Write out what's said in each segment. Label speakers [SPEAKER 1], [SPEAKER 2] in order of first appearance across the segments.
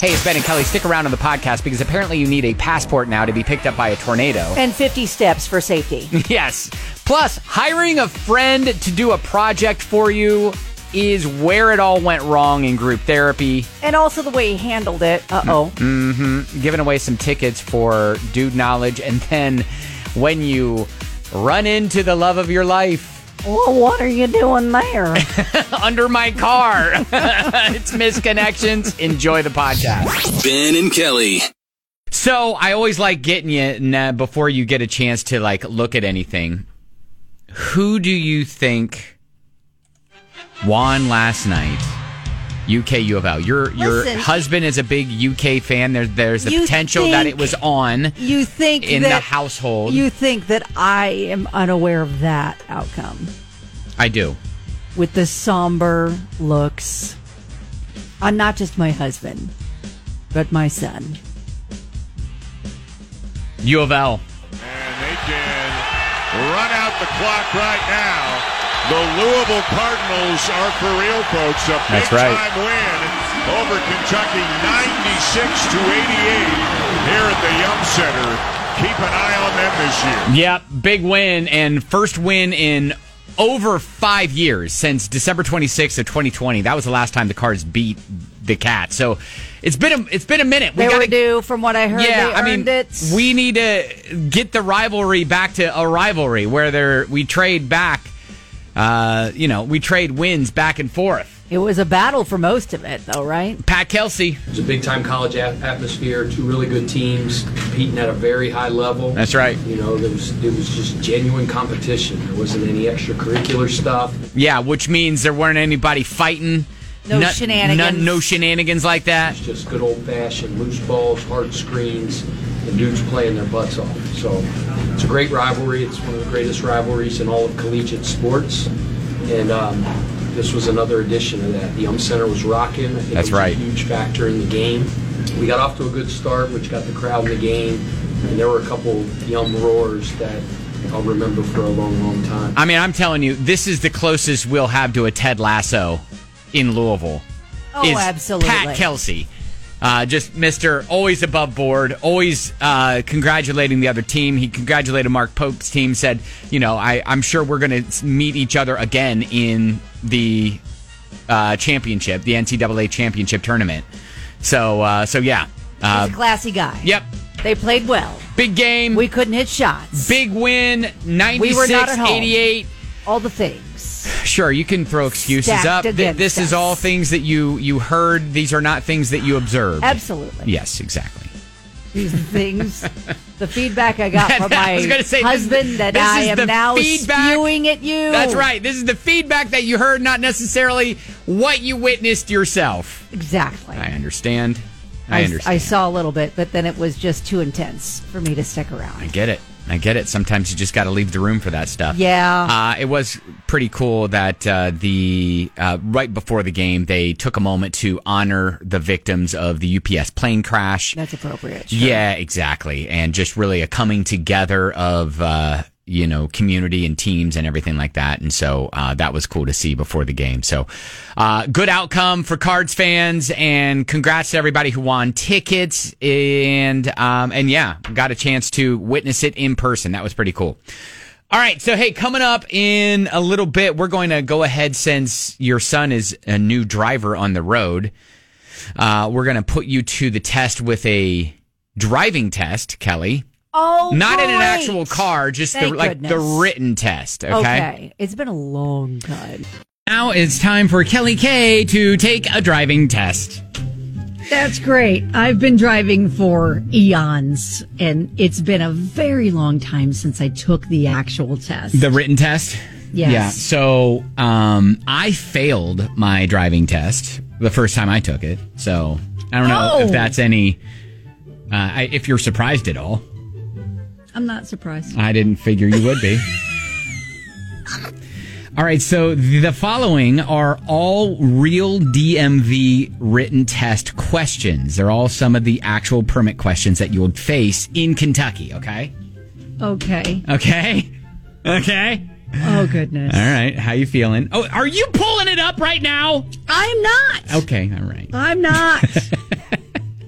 [SPEAKER 1] Hey, it's Ben and Kelly. Stick around on the podcast because apparently you need a passport now to be picked up by a tornado.
[SPEAKER 2] And 50 steps for safety.
[SPEAKER 1] Yes. Plus, hiring a friend to do a project for you is where it all went wrong in group therapy.
[SPEAKER 2] And also the way he handled it. Uh-oh.
[SPEAKER 1] Mm-hmm. Giving away some tickets for Dude Knowledge. And then when you run into the love of your life.
[SPEAKER 2] Well, what are you doing there?
[SPEAKER 1] Under my car. It's Misconnections. Enjoy the podcast.
[SPEAKER 3] Ben and Kelly.
[SPEAKER 1] So I always like getting you before you get a chance to like look at anything. Who do you think won last night? UK U of L. Your husband is a big UK fan. There's the potential that it was on.
[SPEAKER 2] You think
[SPEAKER 1] in the household?
[SPEAKER 2] You think that I am unaware of that outcome?
[SPEAKER 1] I do.
[SPEAKER 2] With the somber looks on not just my husband, but my son.
[SPEAKER 1] U of L.
[SPEAKER 4] And they can run out the clock right now. The Louisville Cardinals are for real, folks. A big-time win over Kentucky, 96-88 here at the Yum Center. Keep an eye on them this year.
[SPEAKER 1] Yep, big win and first win in over 5 years since December 26th of 2020. That was the last time the Cards beat the Cats. So it's been a minute.
[SPEAKER 2] They were due, from what I heard.
[SPEAKER 1] Yeah,
[SPEAKER 2] they earned it.
[SPEAKER 1] We need to get the rivalry back to a rivalry where we trade back. We trade wins back and forth.
[SPEAKER 2] It was a battle for most of it, though, right?
[SPEAKER 1] Pat Kelsey.
[SPEAKER 5] It's a big-time college atmosphere, two really good teams competing at a very high level.
[SPEAKER 1] That's right.
[SPEAKER 5] You know, it was just genuine competition. There wasn't any extracurricular stuff.
[SPEAKER 1] Yeah, which means there weren't anybody fighting.
[SPEAKER 2] No shenanigans.
[SPEAKER 1] No shenanigans like that.
[SPEAKER 5] It's just good old-fashioned loose balls, hard screens, and dudes playing their butts off. So it's a great rivalry. It's one of the greatest rivalries in all of collegiate sports. And this was another edition of that. The Yum Center was rocking. I think
[SPEAKER 1] That's
[SPEAKER 5] it was
[SPEAKER 1] right.
[SPEAKER 5] a huge factor in the game. We got off to a good start, which got the crowd in the game. And there were a couple Yum roars that I'll remember for a long, long time.
[SPEAKER 1] I mean, I'm telling you, this is the closest we'll have to a Ted Lasso in Louisville.
[SPEAKER 2] Oh, absolutely.
[SPEAKER 1] Pat Kelsey. Just Mr. Always above board, always congratulating the other team. He congratulated Mark Pope's team, said, I'm sure we're going to meet each other again in the championship, the NCAA championship tournament. So yeah.
[SPEAKER 2] He's a classy guy.
[SPEAKER 1] Yep.
[SPEAKER 2] They played well.
[SPEAKER 1] Big game.
[SPEAKER 2] We couldn't hit shots.
[SPEAKER 1] Big win, 96-88.
[SPEAKER 2] We were not at home. All the things.
[SPEAKER 1] Sure, you can throw excuses
[SPEAKER 2] Stacked
[SPEAKER 1] up. This is all things that you heard. These are not things that you observed.
[SPEAKER 2] Absolutely.
[SPEAKER 1] Yes, exactly.
[SPEAKER 2] These things, the feedback I got from my husband that
[SPEAKER 1] this
[SPEAKER 2] I
[SPEAKER 1] is
[SPEAKER 2] am
[SPEAKER 1] the
[SPEAKER 2] now
[SPEAKER 1] feedback,
[SPEAKER 2] spewing at you.
[SPEAKER 1] That's right. This is the feedback that you heard, not necessarily what you witnessed yourself.
[SPEAKER 2] Exactly.
[SPEAKER 1] I understand.
[SPEAKER 2] I saw a little bit, but then it was just too intense for me to stick around.
[SPEAKER 1] I get it. Sometimes you just got to leave the room for that stuff.
[SPEAKER 2] Yeah.
[SPEAKER 1] It was pretty cool that right before the game, they took a moment to honor the victims of the UPS plane crash.
[SPEAKER 2] That's appropriate. Sure.
[SPEAKER 1] Yeah, exactly. And just really a coming together of, community and teams and everything like that. And so that was cool to see before the game. So good outcome for Cards fans, and congrats to everybody who won tickets and yeah, got a chance to witness it in person. That was pretty cool. All right. So, hey, coming up in a little bit, we're going to go ahead, since your son is a new driver on the road. We're going to put you to the test with a driving test, Kelly.
[SPEAKER 2] Oh,
[SPEAKER 1] not
[SPEAKER 2] great.
[SPEAKER 1] in an actual car, just the written test. Okay.
[SPEAKER 2] It's been a long time.
[SPEAKER 1] Now it's time for Kelly K to take a driving test.
[SPEAKER 6] That's great. I've been driving for eons, and it's been a very long time since I took the actual test.
[SPEAKER 1] The written test?
[SPEAKER 6] Yes.
[SPEAKER 1] Yeah. So I failed my driving test the first time I took it. So I don't know if that's any, if you're surprised at all.
[SPEAKER 6] I'm not surprised.
[SPEAKER 1] I didn't figure you would be. All right, so the following are all real DMV written test questions. They're all some of the actual permit questions that you would face in Kentucky, okay?
[SPEAKER 6] Okay.
[SPEAKER 1] Okay? Okay?
[SPEAKER 6] Oh, goodness.
[SPEAKER 1] All right, how you feeling? Oh, are you pulling it up right now?
[SPEAKER 6] I'm not.
[SPEAKER 1] Okay, all right.
[SPEAKER 6] I'm not.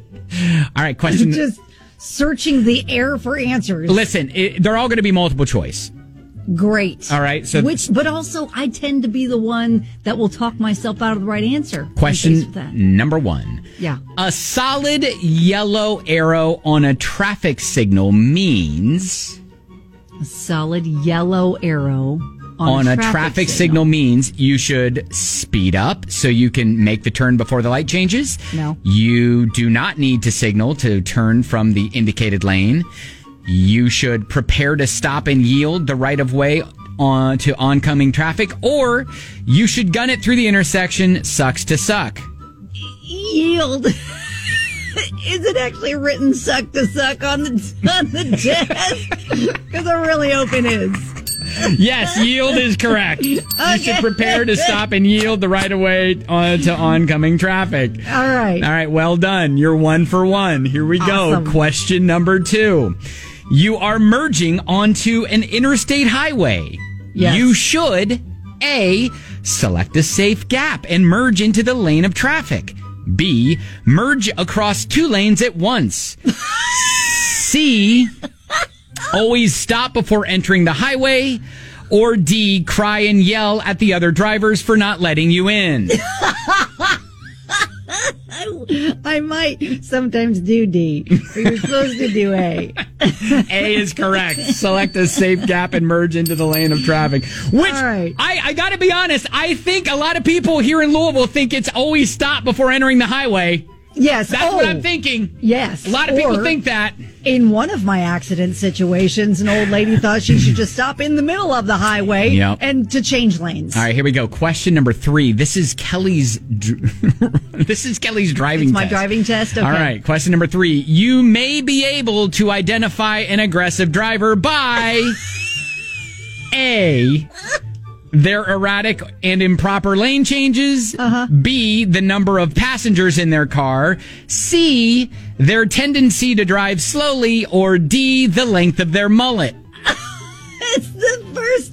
[SPEAKER 1] right, question.
[SPEAKER 6] Just searching the air for answers.
[SPEAKER 1] Listen, they're all going to be multiple choice.
[SPEAKER 6] Great.
[SPEAKER 1] All right.
[SPEAKER 6] But also, I tend to be the one that will talk myself out of the right answer.
[SPEAKER 1] Question number 1.
[SPEAKER 6] Yeah.
[SPEAKER 1] A solid yellow arrow on a traffic signal means...
[SPEAKER 6] A solid yellow arrow
[SPEAKER 1] on a traffic signal means you should speed up so you can make the turn before the light changes.
[SPEAKER 6] No.
[SPEAKER 1] You do not need to signal to turn from the indicated lane. You should prepare to stop and yield the right of way to oncoming traffic, or you should gun it through the intersection, sucks to suck.
[SPEAKER 6] Yield. Is it actually written suck to suck on the desk? Because I'm really hoping it is.
[SPEAKER 1] Yes, yield is correct. Okay. You should prepare to stop and yield the right of way to oncoming traffic.
[SPEAKER 6] All right.
[SPEAKER 1] Well done. You're 1 for 1. Here we
[SPEAKER 6] Awesome.
[SPEAKER 1] go. Question number 2. You are merging onto an interstate highway.
[SPEAKER 6] Yes.
[SPEAKER 1] You should, A, select a safe gap and merge into the lane of traffic. B, merge across 2 lanes at once. C, always stop before entering the highway. Or D, cry and yell at the other drivers for not letting you in.
[SPEAKER 6] I might sometimes do D, but you're supposed to do A.
[SPEAKER 1] A is correct. Select a safe gap and merge into the lane of traffic. Which,
[SPEAKER 6] all right.
[SPEAKER 1] I got to be honest, I think a lot of people here in Louisville think it's always stop before entering the highway.
[SPEAKER 6] Yes.
[SPEAKER 1] That's what I'm thinking.
[SPEAKER 6] Yes.
[SPEAKER 1] A lot of people think that.
[SPEAKER 6] In one of my accident situations, an old lady thought she should just stop in the middle of the highway and to change lanes.
[SPEAKER 1] All right, here we go. Question number 3. This is Kelly's driving test.
[SPEAKER 6] My driving test? Okay.
[SPEAKER 1] All right, question number 3. You may be able to identify an aggressive driver by A, their erratic and improper lane changes. B, the number of passengers in their car. C, their tendency to drive slowly. Or D, the length of their mullet.
[SPEAKER 6] It's the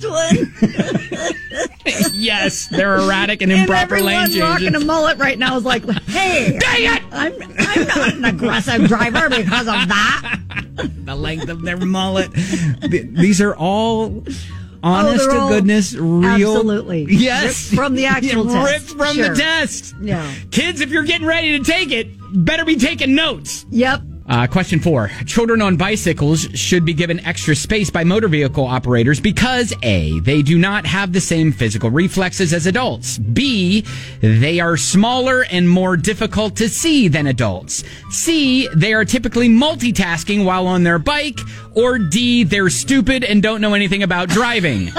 [SPEAKER 6] first one.
[SPEAKER 1] Yes, they're erratic and improper lane changes.
[SPEAKER 6] Everyone rocking a mullet right now is like, hey,
[SPEAKER 1] dang it!
[SPEAKER 6] I'm not an aggressive driver because of that.
[SPEAKER 1] The length of their mullet. These are all... honest to goodness, real.
[SPEAKER 6] Absolutely.
[SPEAKER 1] Yes.
[SPEAKER 6] Ripped from the actual test.
[SPEAKER 1] Ripped from the test.
[SPEAKER 6] Yeah.
[SPEAKER 1] Kids, if you're getting ready to take it, better be taking notes.
[SPEAKER 6] Yep.
[SPEAKER 1] Question 4. Children on bicycles should be given extra space by motor vehicle operators because A, they do not have the same physical reflexes as adults. B, they are smaller and more difficult to see than adults. C, they are typically multitasking while on their bike. Or D, they're stupid and don't know anything about driving.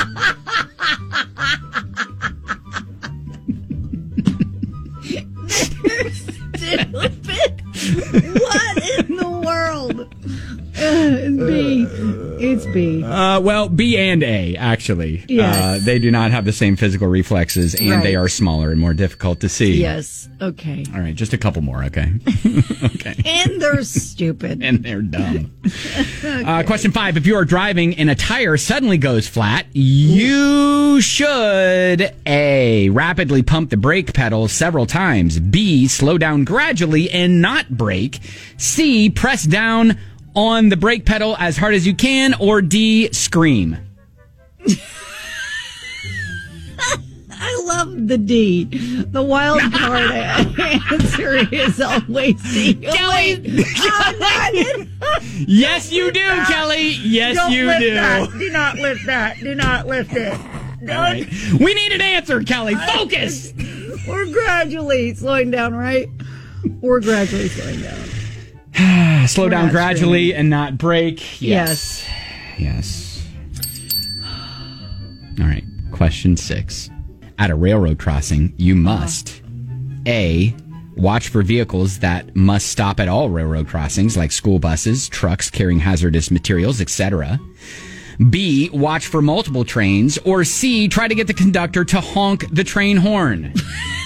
[SPEAKER 6] Stupid. What in the world? It's B.
[SPEAKER 1] Well, B and A, actually.
[SPEAKER 6] Yes.
[SPEAKER 1] They do not have the same physical reflexes, and they are smaller and more difficult to see.
[SPEAKER 6] Yes. Okay.
[SPEAKER 1] All right, just a couple more, okay? Okay.
[SPEAKER 6] And they're stupid.
[SPEAKER 1] And they're dumb. Okay. Question 5. If you are driving and a tire suddenly goes flat, you should A, rapidly pump the brake pedal several times. B, slow down gradually and not brake. C, press down on the brake pedal as hard as you can. Or D, scream.
[SPEAKER 6] I love the D. The wild card answer is always D.
[SPEAKER 1] Kelly! Yes, you do, Kelly. Yes, you do.
[SPEAKER 6] That. Do not lift that. Do not lift it.
[SPEAKER 1] Right. We need an answer, Kelly. Focus!
[SPEAKER 6] We're gradually slowing down, right? We're gradually slowing down.
[SPEAKER 1] Slow down gradually and not brake.
[SPEAKER 6] Yes.
[SPEAKER 1] Yes. All right. Question 6. At a railroad crossing, you must A, watch for vehicles that must stop at all railroad crossings, like school buses, trucks carrying hazardous materials, etc. B, watch for multiple trains. Or C, try to get the conductor to honk the train horn.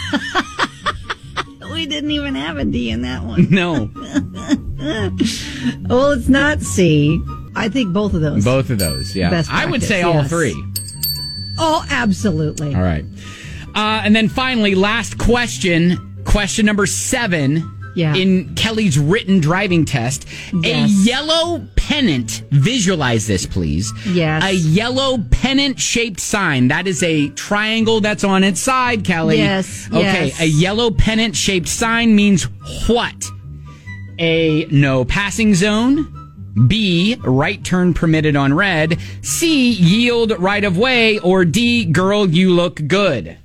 [SPEAKER 6] We didn't even have a D in that one.
[SPEAKER 1] No.
[SPEAKER 6] Well, it's not C. I think both of those.
[SPEAKER 1] Both of those, yeah.
[SPEAKER 6] Best practice,
[SPEAKER 1] I would say all three.
[SPEAKER 6] Oh, absolutely.
[SPEAKER 1] All right. And then finally, last question. Question number 7.
[SPEAKER 2] Yeah.
[SPEAKER 1] in Kelly's written driving test.
[SPEAKER 2] Yes.
[SPEAKER 1] A yellow pennant. Visualize this, please.
[SPEAKER 2] Yes.
[SPEAKER 1] A yellow pennant-shaped sign. That is a triangle that's on its side, Kelly.
[SPEAKER 2] Yes.
[SPEAKER 1] Okay,
[SPEAKER 2] yes.
[SPEAKER 1] a yellow pennant-shaped sign means what? A, no passing zone. B, right turn permitted on red. C, yield right of way. Or D, girl, you look good.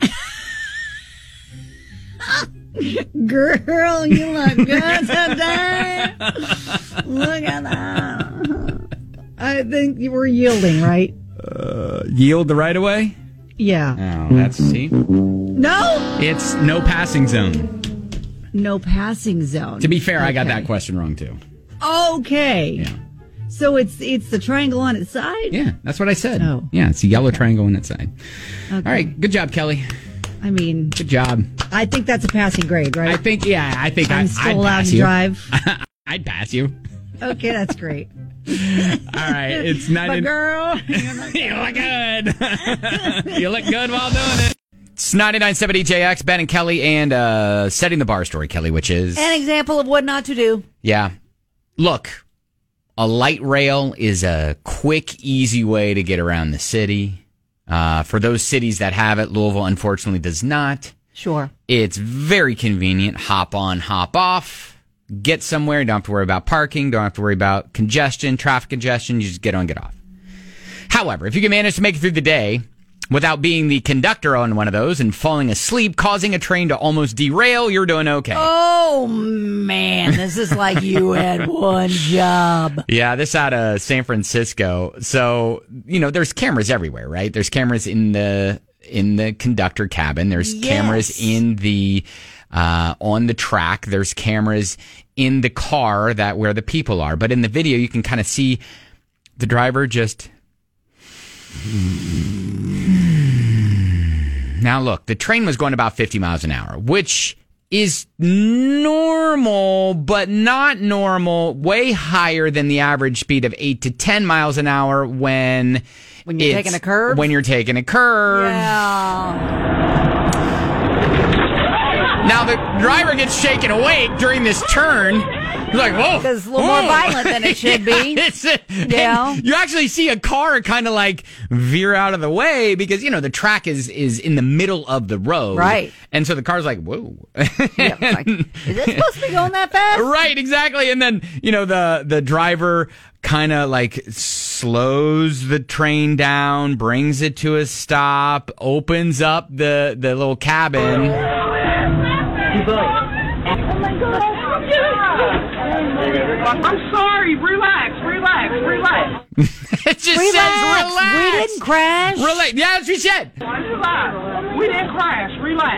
[SPEAKER 6] Girl, you look good today. Look at that.
[SPEAKER 2] I think you were yielding, right?
[SPEAKER 1] Yield the right of way?
[SPEAKER 2] Yeah.
[SPEAKER 1] Oh, that's C.
[SPEAKER 2] No?
[SPEAKER 1] It's no passing zone.
[SPEAKER 2] No passing zone.
[SPEAKER 1] To be fair, I got
[SPEAKER 2] Okay.
[SPEAKER 1] that question wrong too.
[SPEAKER 2] Okay.
[SPEAKER 1] Yeah.
[SPEAKER 2] So it's the triangle on its side?
[SPEAKER 1] Yeah, that's what I said.
[SPEAKER 2] Oh.
[SPEAKER 1] Yeah, it's a yellow triangle on its side.
[SPEAKER 2] Okay.
[SPEAKER 1] All right, good job, Kelly.
[SPEAKER 2] I mean,
[SPEAKER 1] Good job.
[SPEAKER 2] I think that's a passing grade, right?
[SPEAKER 1] I think
[SPEAKER 2] I'm still
[SPEAKER 1] I'd
[SPEAKER 2] allowed
[SPEAKER 1] pass
[SPEAKER 2] to
[SPEAKER 1] you.
[SPEAKER 2] drive.
[SPEAKER 1] I'd pass you.
[SPEAKER 2] Okay, that's great.
[SPEAKER 1] All right, it's not.
[SPEAKER 2] But girl,
[SPEAKER 1] You look good. You look good while doing it. It's 99.7 EJX, Ben and Kelly, and setting the bar story, Kelly, which is
[SPEAKER 2] an example of what not to do.
[SPEAKER 1] yeah. Look, a light rail is a quick, easy way to get around the city. For those cities that have it, Louisville unfortunately does not.
[SPEAKER 2] Sure.
[SPEAKER 1] It's very convenient. Hop on, hop off. Get somewhere. Don't have to worry about parking. Don't have to worry about congestion, traffic congestion. You just get on, get off. However, if you can manage to make it through the day without being the conductor on one of those and falling asleep, causing a train to almost derail, you're doing okay.
[SPEAKER 2] Oh, man. This is like you had one job.
[SPEAKER 1] Yeah, this out of San Francisco. So, there's cameras everywhere, right? There's cameras in the conductor cabin. There's cameras in the on the track. There's cameras in the car where the people are. But in the video, you can kind of see the driver just. Now, look, the train was going about 50 miles an hour, which is normal, but not normal, way higher than the average speed of 8 to 10 miles an hour when
[SPEAKER 2] you're taking a curve?
[SPEAKER 1] When you're taking a curve.
[SPEAKER 2] Yeah.
[SPEAKER 1] Now, the driver gets shaken awake during this turn. He's like, whoa.
[SPEAKER 2] Because it's a little more violent than it should be.
[SPEAKER 1] Yeah. You actually see a car kind of like veer out of the way because, the track is in the middle of the road.
[SPEAKER 2] Right.
[SPEAKER 1] And so the car's like, whoa.
[SPEAKER 2] Yeah, like, is it supposed to be going that fast?
[SPEAKER 1] Right, exactly. And then, the driver kind of like slows the train down, brings it to a stop, opens up the little cabin.
[SPEAKER 3] I'm sorry. Relax.
[SPEAKER 1] It just
[SPEAKER 2] Relax.
[SPEAKER 1] says relax.
[SPEAKER 2] We didn't crash.
[SPEAKER 1] Relax. Yeah, that's what she said.
[SPEAKER 3] Relax. We didn't crash.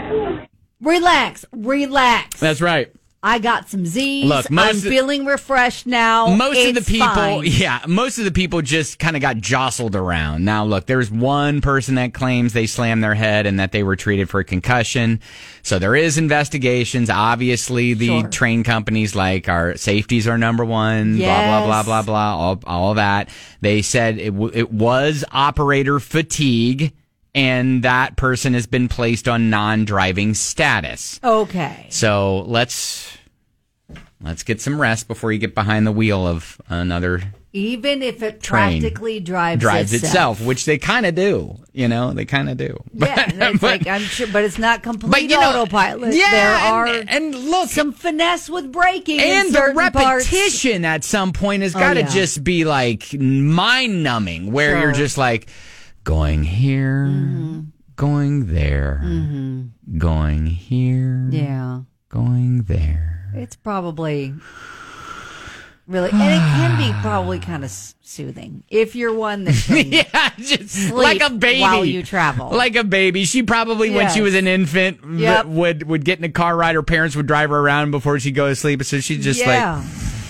[SPEAKER 2] Relax.
[SPEAKER 1] That's right.
[SPEAKER 2] I got some Z's.
[SPEAKER 1] Look,
[SPEAKER 2] I'm feeling refreshed now.
[SPEAKER 1] Most of the people,
[SPEAKER 2] fine.
[SPEAKER 1] most of the people just kind of got jostled around. Now, look, there's one person that claims they slammed their head and that they were treated for a concussion. So there is investigations. Obviously, the train companies like our safeties are number one,
[SPEAKER 2] Yes.
[SPEAKER 1] blah, blah, blah, blah, blah, all that. They said it was operator fatigue. And that person has been placed on non-driving status.
[SPEAKER 2] Okay.
[SPEAKER 1] So let's get some rest before you get behind the wheel of another
[SPEAKER 2] Even if it
[SPEAKER 1] train.
[SPEAKER 2] practically drives
[SPEAKER 1] itself, which they kind of do. They kind of do.
[SPEAKER 2] Yeah, it's like I'm sure, but it's not complete autopilot.
[SPEAKER 1] Yeah,
[SPEAKER 2] there are
[SPEAKER 1] and look,
[SPEAKER 2] some finesse with braking
[SPEAKER 1] and
[SPEAKER 2] in
[SPEAKER 1] the
[SPEAKER 2] certain
[SPEAKER 1] repetition at some point has got to just be like mind numbing, where you're just like. Going here, going there, going here, going there.
[SPEAKER 2] It's probably really, and it can be probably kind of soothing if you're one that can
[SPEAKER 1] just
[SPEAKER 2] sleep
[SPEAKER 1] like a baby
[SPEAKER 2] while you travel.
[SPEAKER 1] Like a baby. She probably, when she was an infant, would get in a car ride. Her parents would drive her around before she go to sleep. So she's just like,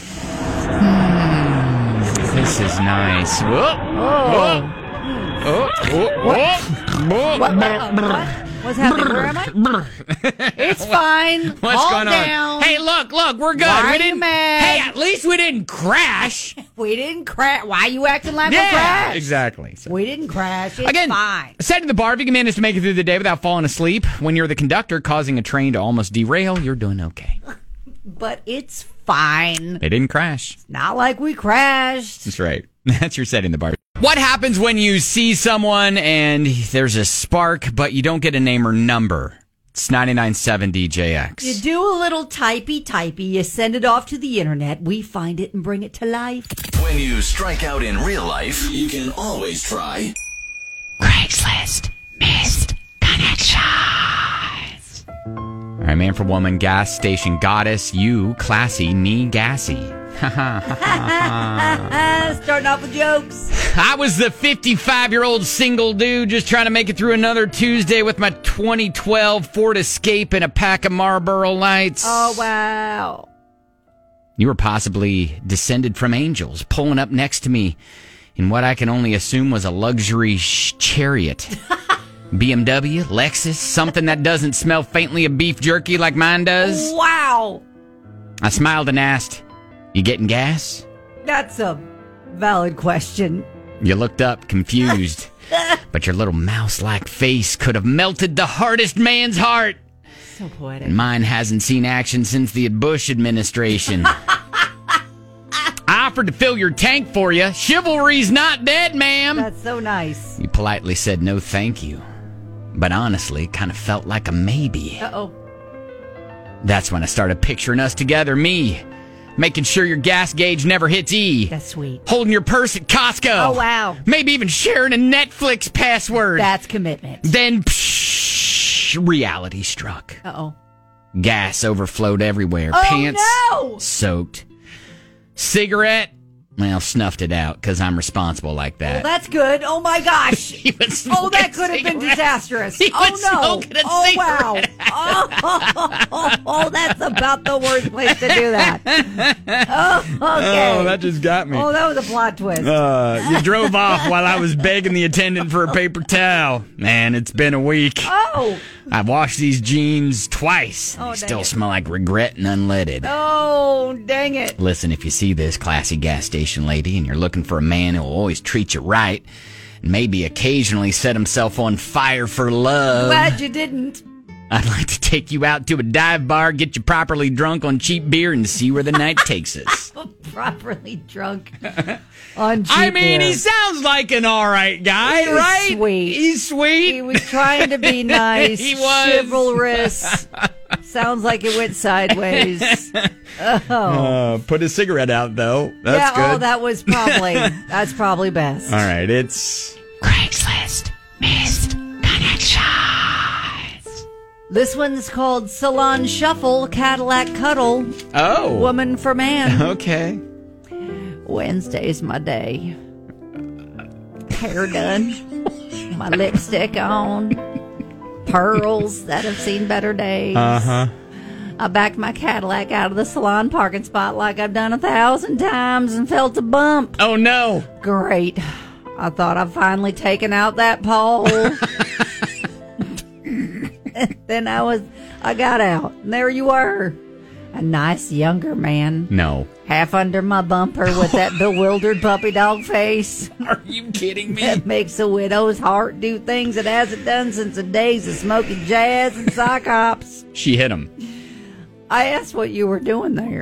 [SPEAKER 1] this is nice. Whoa.
[SPEAKER 2] What's happening? Where am I? It's fine.
[SPEAKER 1] What's
[SPEAKER 2] Calm
[SPEAKER 1] going
[SPEAKER 2] down.
[SPEAKER 1] on? Hey, look, we're good.
[SPEAKER 2] Why
[SPEAKER 1] we
[SPEAKER 2] are
[SPEAKER 1] didn't.
[SPEAKER 2] you mad?
[SPEAKER 1] Hey, at least we didn't crash.
[SPEAKER 2] We didn't crash. Why are you acting like we crashed?
[SPEAKER 1] Exactly. So.
[SPEAKER 2] We didn't crash. It's
[SPEAKER 1] Again,
[SPEAKER 2] fine.
[SPEAKER 1] setting the bar, if you can manage to make it through the day without falling asleep when you're the conductor causing a train to almost derail, you're doing okay.
[SPEAKER 2] but it's fine.
[SPEAKER 1] They didn't crash.
[SPEAKER 2] Not like we crashed.
[SPEAKER 1] That's right. That's your setting the bar. What happens when you see someone and there's a spark, but you don't get a name or number? It's 99.7 DJX.
[SPEAKER 2] You do a little typey, you send it off to the internet, we find it and bring it to life.
[SPEAKER 7] When you strike out in real life, you can always try
[SPEAKER 1] Craigslist Missed Connections. All right, man for woman, gas station goddess, you classy, me gassy.
[SPEAKER 2] Starting off with jokes.
[SPEAKER 1] I was the 55-year-old single dude just trying to make it through another Tuesday with my 2012 Ford Escape and a pack of Marlboro Lights.
[SPEAKER 2] Oh, wow.
[SPEAKER 1] You were possibly descended from angels, pulling up next to me in what I can only assume was a luxury chariot. BMW, Lexus, something that doesn't smell faintly of beef jerky like mine does.
[SPEAKER 2] Wow.
[SPEAKER 1] I smiled and asked, "You getting gas?"
[SPEAKER 2] That's a valid question.
[SPEAKER 1] You looked up, confused. But your little mouse-like face could have melted the hardest man's heart.
[SPEAKER 2] So poetic.
[SPEAKER 1] And mine hasn't seen action since the Bush administration. I offered to fill your tank for you. Chivalry's not dead, ma'am.
[SPEAKER 2] That's so nice.
[SPEAKER 1] You politely said no thank you. But honestly, kind of felt like a maybe.
[SPEAKER 2] Uh-oh.
[SPEAKER 1] That's when I started picturing us together, me, making sure your gas gauge never hits E.
[SPEAKER 2] That's sweet.
[SPEAKER 1] Holding your purse at Costco.
[SPEAKER 2] Oh, wow.
[SPEAKER 1] Maybe even sharing a Netflix password.
[SPEAKER 2] That's commitment.
[SPEAKER 1] Then, reality struck.
[SPEAKER 2] Uh-oh.
[SPEAKER 1] Gas overflowed everywhere.
[SPEAKER 2] Oh,
[SPEAKER 1] Pants
[SPEAKER 2] no!
[SPEAKER 1] soaked. Cigarette, well, snuffed it out because I'm responsible like that.
[SPEAKER 2] Well, that's good. Oh, my gosh.
[SPEAKER 1] He was
[SPEAKER 2] Oh, that
[SPEAKER 1] smoking
[SPEAKER 2] could have been
[SPEAKER 1] cigarettes.
[SPEAKER 2] disastrous.
[SPEAKER 1] He
[SPEAKER 2] Oh,
[SPEAKER 1] was
[SPEAKER 2] no.
[SPEAKER 1] smoking a
[SPEAKER 2] Oh, wow.
[SPEAKER 1] cigarette.
[SPEAKER 2] Oh, that's about the worst place to do that. Oh, okay.
[SPEAKER 1] Oh, that just got me.
[SPEAKER 2] Oh, that was a plot twist.
[SPEAKER 1] You drove off while I was begging the attendant for a paper towel. Man, it's been a week.
[SPEAKER 2] Oh.
[SPEAKER 1] I washed these jeans twice.
[SPEAKER 2] Oh,
[SPEAKER 1] They still
[SPEAKER 2] dang it.
[SPEAKER 1] smell like regret and unleaded.
[SPEAKER 2] Oh, dang it.
[SPEAKER 1] Listen, if you see this classy gas station lady and you're looking for a man who will always treat you right and maybe occasionally set himself on fire for love,
[SPEAKER 2] Glad you didn't.
[SPEAKER 1] I'd like to take you out to a dive bar, get you properly drunk on cheap beer, and see where the night takes us.
[SPEAKER 2] Properly drunk on cheap
[SPEAKER 1] I mean,
[SPEAKER 2] beer.
[SPEAKER 1] he sounds like an all right guy,
[SPEAKER 2] He was
[SPEAKER 1] right?
[SPEAKER 2] sweet.
[SPEAKER 1] He's sweet.
[SPEAKER 2] He was trying to be nice,
[SPEAKER 1] He was.
[SPEAKER 2] chivalrous. Sounds like it went sideways.
[SPEAKER 1] Put his cigarette out, though. That's
[SPEAKER 2] yeah,
[SPEAKER 1] good.
[SPEAKER 2] oh, that's probably best.
[SPEAKER 1] All right, it's Craigslist Missed Connections.
[SPEAKER 2] This one's called Salon Shuffle, Cadillac Cuddle,
[SPEAKER 1] Oh.
[SPEAKER 2] Woman for Man.
[SPEAKER 1] Okay.
[SPEAKER 2] Wednesday's my day. Hair done, my lipstick on, pearls that have seen better days.
[SPEAKER 1] Uh-huh.
[SPEAKER 2] I backed my Cadillac out of the salon parking spot like I've done 1,000 times and felt a bump.
[SPEAKER 1] Oh, no.
[SPEAKER 2] Great. I thought I'd finally taken out that pole. Then I got out, and there you were. A nice younger man,
[SPEAKER 1] No.
[SPEAKER 2] half under my bumper with that bewildered puppy dog face
[SPEAKER 1] Are you kidding me?
[SPEAKER 2] that makes a widow's heart do things it hasn't done since the days of smoking jazz and sock hops.
[SPEAKER 1] She hit him.
[SPEAKER 2] I asked what you were doing there.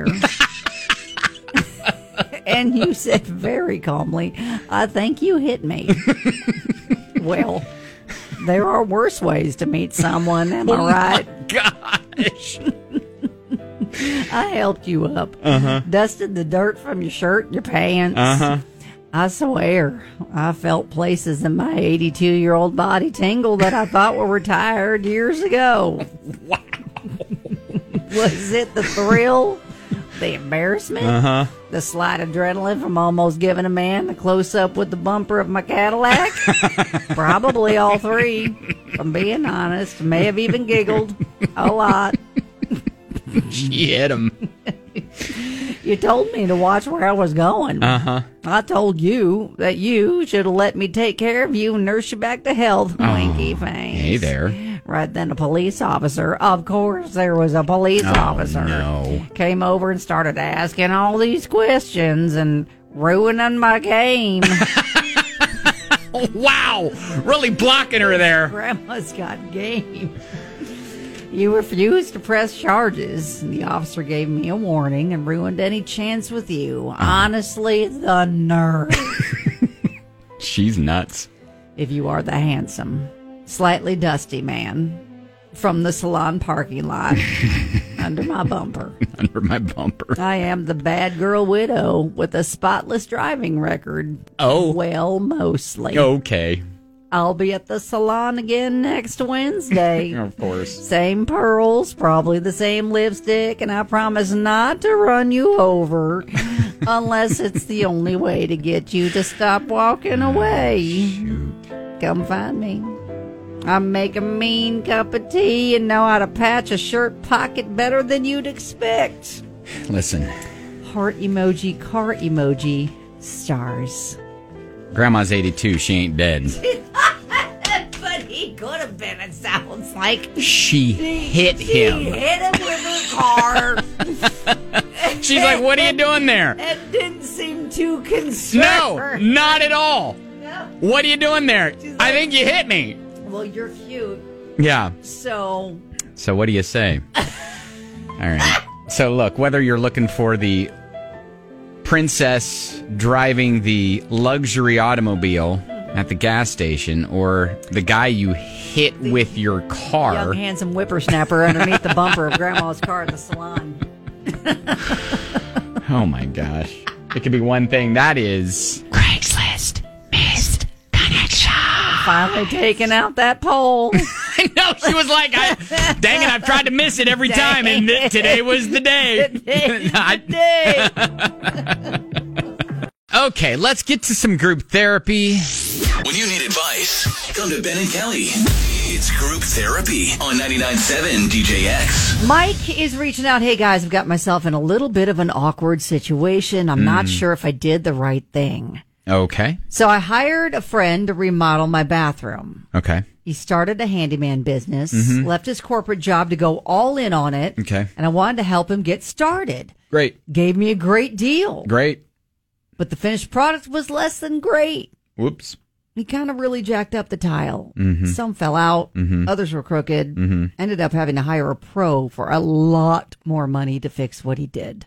[SPEAKER 2] And you said very calmly, I think you hit me. Well, there are worse ways to meet someone, am I right?
[SPEAKER 1] Gosh.
[SPEAKER 2] I helped you up. Dusted the dirt from your shirt and your pants. I swear, I felt places in my 82-year-old body tingle that I thought were retired years ago.
[SPEAKER 1] Wow.
[SPEAKER 2] Was it the thrill? The embarrassment? The slight adrenaline from almost giving a man a close-up with the bumper of my Cadillac? Probably all three. If I'm being honest. May have even giggled a lot.
[SPEAKER 1] She hit him.
[SPEAKER 2] You told me to watch where I was going. I told you that you should have let me take care of you and nurse you back to health. Winky face.
[SPEAKER 1] Hey there.
[SPEAKER 2] Right then, a police officer, of course, there was a police officer,
[SPEAKER 1] no.
[SPEAKER 2] came over and started asking all these questions and ruining my game.
[SPEAKER 1] Oh, wow. Really blocking her there.
[SPEAKER 2] Grandma's got game. You refused to press charges. The officer gave me a warning and ruined any chance with you. Honestly, the nerve.
[SPEAKER 1] She's nuts.
[SPEAKER 2] If you are the handsome, slightly dusty man from the salon parking lot under my bumper.
[SPEAKER 1] Under my bumper.
[SPEAKER 2] I am the bad girl widow with a spotless driving record.
[SPEAKER 1] Oh.
[SPEAKER 2] Well, mostly.
[SPEAKER 1] Okay.
[SPEAKER 2] I'll be at the salon again next Wednesday.
[SPEAKER 1] Of course.
[SPEAKER 2] Same pearls, probably the same lipstick, and I promise not to run you over unless it's the only way to get you to stop walking away.
[SPEAKER 1] Shoot.
[SPEAKER 2] Come find me. I make a mean cup of tea and know how to patch a shirt pocket better than you'd expect.
[SPEAKER 1] Listen.
[SPEAKER 2] Heart emoji, car emoji, stars.
[SPEAKER 1] Grandma's 82. She ain't dead.
[SPEAKER 2] But he could have been, it sounds like.
[SPEAKER 1] She hit
[SPEAKER 2] She
[SPEAKER 1] him.
[SPEAKER 2] hit him with her car.
[SPEAKER 1] She's like, what are you doing there?
[SPEAKER 2] It didn't seem too concerned.
[SPEAKER 1] No, not at all.
[SPEAKER 2] No.
[SPEAKER 1] What are you doing there? I think you hit me.
[SPEAKER 2] Well, you're cute.
[SPEAKER 1] Yeah.
[SPEAKER 2] So
[SPEAKER 1] what do you say? All right. So look, whether you're looking for the princess driving the luxury automobile at the gas station or the guy you hit with your car.
[SPEAKER 2] young, handsome whippersnapper underneath the bumper of Grandma's car at the salon.
[SPEAKER 1] Oh, my gosh. It could be one thing. That is
[SPEAKER 2] Craigslist missed connection. Finally taking out that pole.
[SPEAKER 1] I know. She was like, dang it, I've tried to miss it every time, and today was the day. Okay, let's get to some group therapy.
[SPEAKER 7] When you need advice, come to Ben and Kelly. It's Group Therapy on 99.7 DJX.
[SPEAKER 2] Mike is reaching out. Hey, guys, I've got myself in a little bit of an awkward situation. I'm not sure if I did the right thing.
[SPEAKER 1] Okay.
[SPEAKER 2] So I hired a friend to remodel my bathroom.
[SPEAKER 1] Okay.
[SPEAKER 2] He started a handyman business, left his corporate job to go all in on it.
[SPEAKER 1] Okay.
[SPEAKER 2] And I wanted to help him get started.
[SPEAKER 1] Great.
[SPEAKER 2] Gave me a great deal.
[SPEAKER 1] Great.
[SPEAKER 2] But the finished product was less than great.
[SPEAKER 1] Whoops.
[SPEAKER 2] He kind of really jacked up the tile. Some fell out. Others were crooked. Ended up having to hire a pro for a lot more money to fix what he did.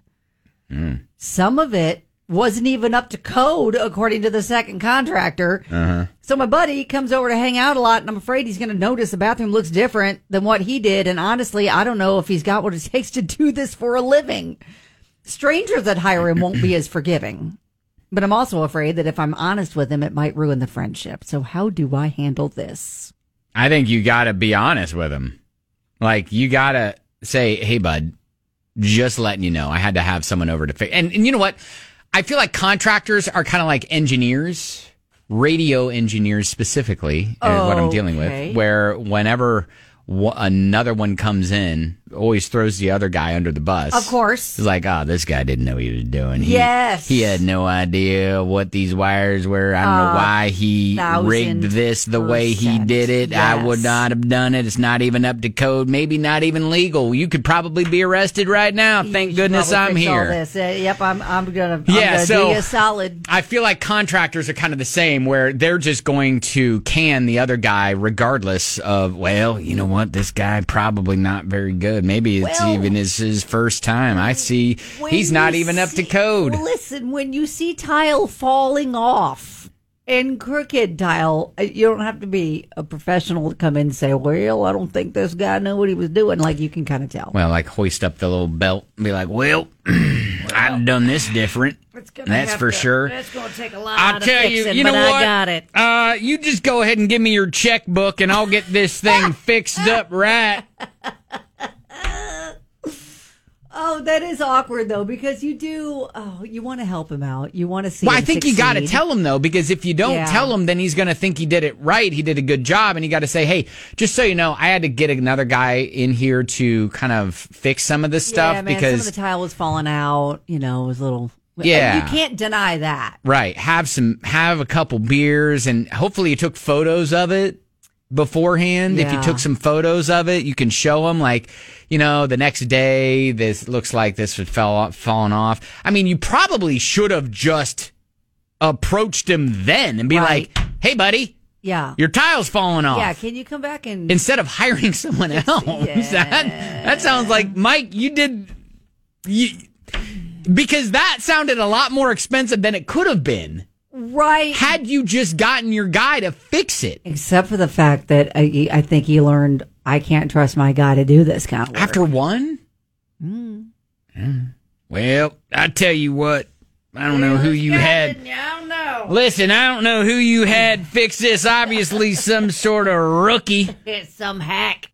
[SPEAKER 2] Some of it wasn't even up to code, according to the second contractor. So my buddy comes over to hang out a lot, and I'm afraid he's going to notice the bathroom looks different than what he did. And honestly, I don't know if he's got what it takes to do this for a living. Strangers that hire him won't be as forgiving. But I'm also afraid that if I'm honest with him, it might ruin the friendship. So how do I handle this?
[SPEAKER 1] I think you got to be honest with him. Like, you got to say, hey, bud, just letting you know, I had to have someone over to fix. And you know what? I feel like contractors are kind of like engineers, radio engineers specifically, is what I'm dealing with, where whenever another one comes in, always throws the other guy under the bus.
[SPEAKER 2] Of course.
[SPEAKER 1] It's like, oh, this guy didn't know what he was doing.
[SPEAKER 2] Yes.
[SPEAKER 1] He had no idea what these wires were. I don't know why he rigged this the way he did it.
[SPEAKER 2] Yes.
[SPEAKER 1] I would not have done it. It's not even up to code. Maybe not even legal. You could probably be arrested right now. Thank goodness I'm here.
[SPEAKER 2] All this. Yep, I'm gonna
[SPEAKER 1] so
[SPEAKER 2] do you a solid.
[SPEAKER 1] I feel like contractors are kind of the same, where they're just going to can the other guy regardless of, well, you know what, this guy probably not very good. Maybe it's even his first time. I see he's not even up to code.
[SPEAKER 2] Listen, when you see tile falling off and crooked tile, you don't have to be a professional to come in and say, well, I don't think this guy knew what he was doing. Like, you can kind of tell.
[SPEAKER 1] Well, like hoist up the little belt and be like, well, I've done this different. That's for sure.
[SPEAKER 2] It's going to take a lot
[SPEAKER 1] I'll tell
[SPEAKER 2] fixing,
[SPEAKER 1] you know
[SPEAKER 2] but
[SPEAKER 1] what?
[SPEAKER 2] I got it.
[SPEAKER 1] You just go ahead and give me your checkbook and I'll get this thing fixed up right.
[SPEAKER 2] Oh, that is awkward, though, because you want to help him out. You want to see
[SPEAKER 1] Well,
[SPEAKER 2] him
[SPEAKER 1] I think
[SPEAKER 2] succeed.
[SPEAKER 1] you got to tell him, though, because if you don't tell him, then he's going to think he did it right. He did a good job, and you got to say, hey, just so you know, I had to get another guy in here to kind of fix some of this stuff.
[SPEAKER 2] Yeah, man,
[SPEAKER 1] because
[SPEAKER 2] some of the tile was falling out, it was a little...
[SPEAKER 1] Yeah.
[SPEAKER 2] You can't deny that.
[SPEAKER 1] Right. Have a couple beers, and hopefully you took photos of it beforehand.
[SPEAKER 2] Yeah.
[SPEAKER 1] If you took some photos of it, you can show them, like, the next day, this looks like this was falling off. I mean, you probably should have just approached him then and be like, hey, buddy,
[SPEAKER 2] Yeah.
[SPEAKER 1] Your tile's falling off.
[SPEAKER 2] Yeah, can you come back and...
[SPEAKER 1] Instead of hiring someone else.
[SPEAKER 2] Yeah.
[SPEAKER 1] That sounds like, Mike, because that sounded a lot more expensive than it could have been.
[SPEAKER 2] Right.
[SPEAKER 1] Had you just gotten your guy to fix it.
[SPEAKER 2] Except for the fact that I think he learned, I can't trust my guy to do this kind of work.
[SPEAKER 1] After one? Well, I tell you what, I don't know who you had.
[SPEAKER 2] I don't know.
[SPEAKER 1] Listen, I don't know who you had fix this. Obviously, some sort of rookie.
[SPEAKER 2] It's some hack.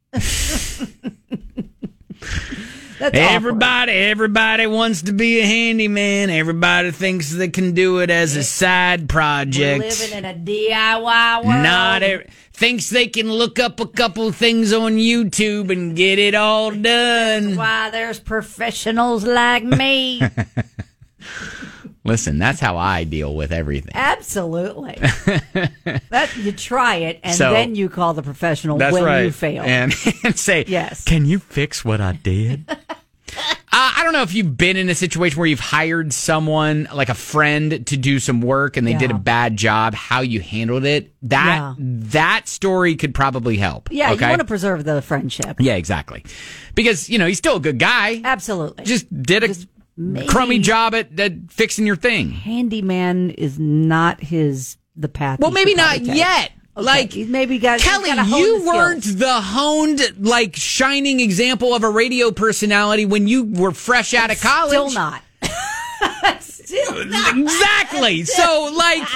[SPEAKER 1] Everybody wants to be a handyman. Everybody thinks they can do it as a side project.
[SPEAKER 2] We're living in a DIY world.
[SPEAKER 1] Thinks they can look up a couple things on YouTube and get it all done.
[SPEAKER 2] That's why there's professionals like me.
[SPEAKER 1] Listen, that's how I deal with everything.
[SPEAKER 2] Absolutely. You try it, and then you call the professional when you fail.
[SPEAKER 1] And say,
[SPEAKER 2] yes.
[SPEAKER 1] Can you fix what I did? I don't know if you've been in a situation where you've hired someone, like a friend, to do some work and they did a bad job, how you handled it. That story could probably help.
[SPEAKER 2] Yeah,
[SPEAKER 1] okay?
[SPEAKER 2] You want to preserve the friendship.
[SPEAKER 1] Yeah, exactly. Because, he's still a good guy.
[SPEAKER 2] Absolutely.
[SPEAKER 1] Just did a crummy job at fixing your thing.
[SPEAKER 2] Handyman is not the path.
[SPEAKER 1] Well, maybe not yet.
[SPEAKER 2] Okay.
[SPEAKER 1] Like,
[SPEAKER 2] he's maybe got
[SPEAKER 1] Kelly, you weren't the honed, shining example of a radio personality when you were fresh out of college.
[SPEAKER 2] Still not. Still not.
[SPEAKER 1] Exactly. So,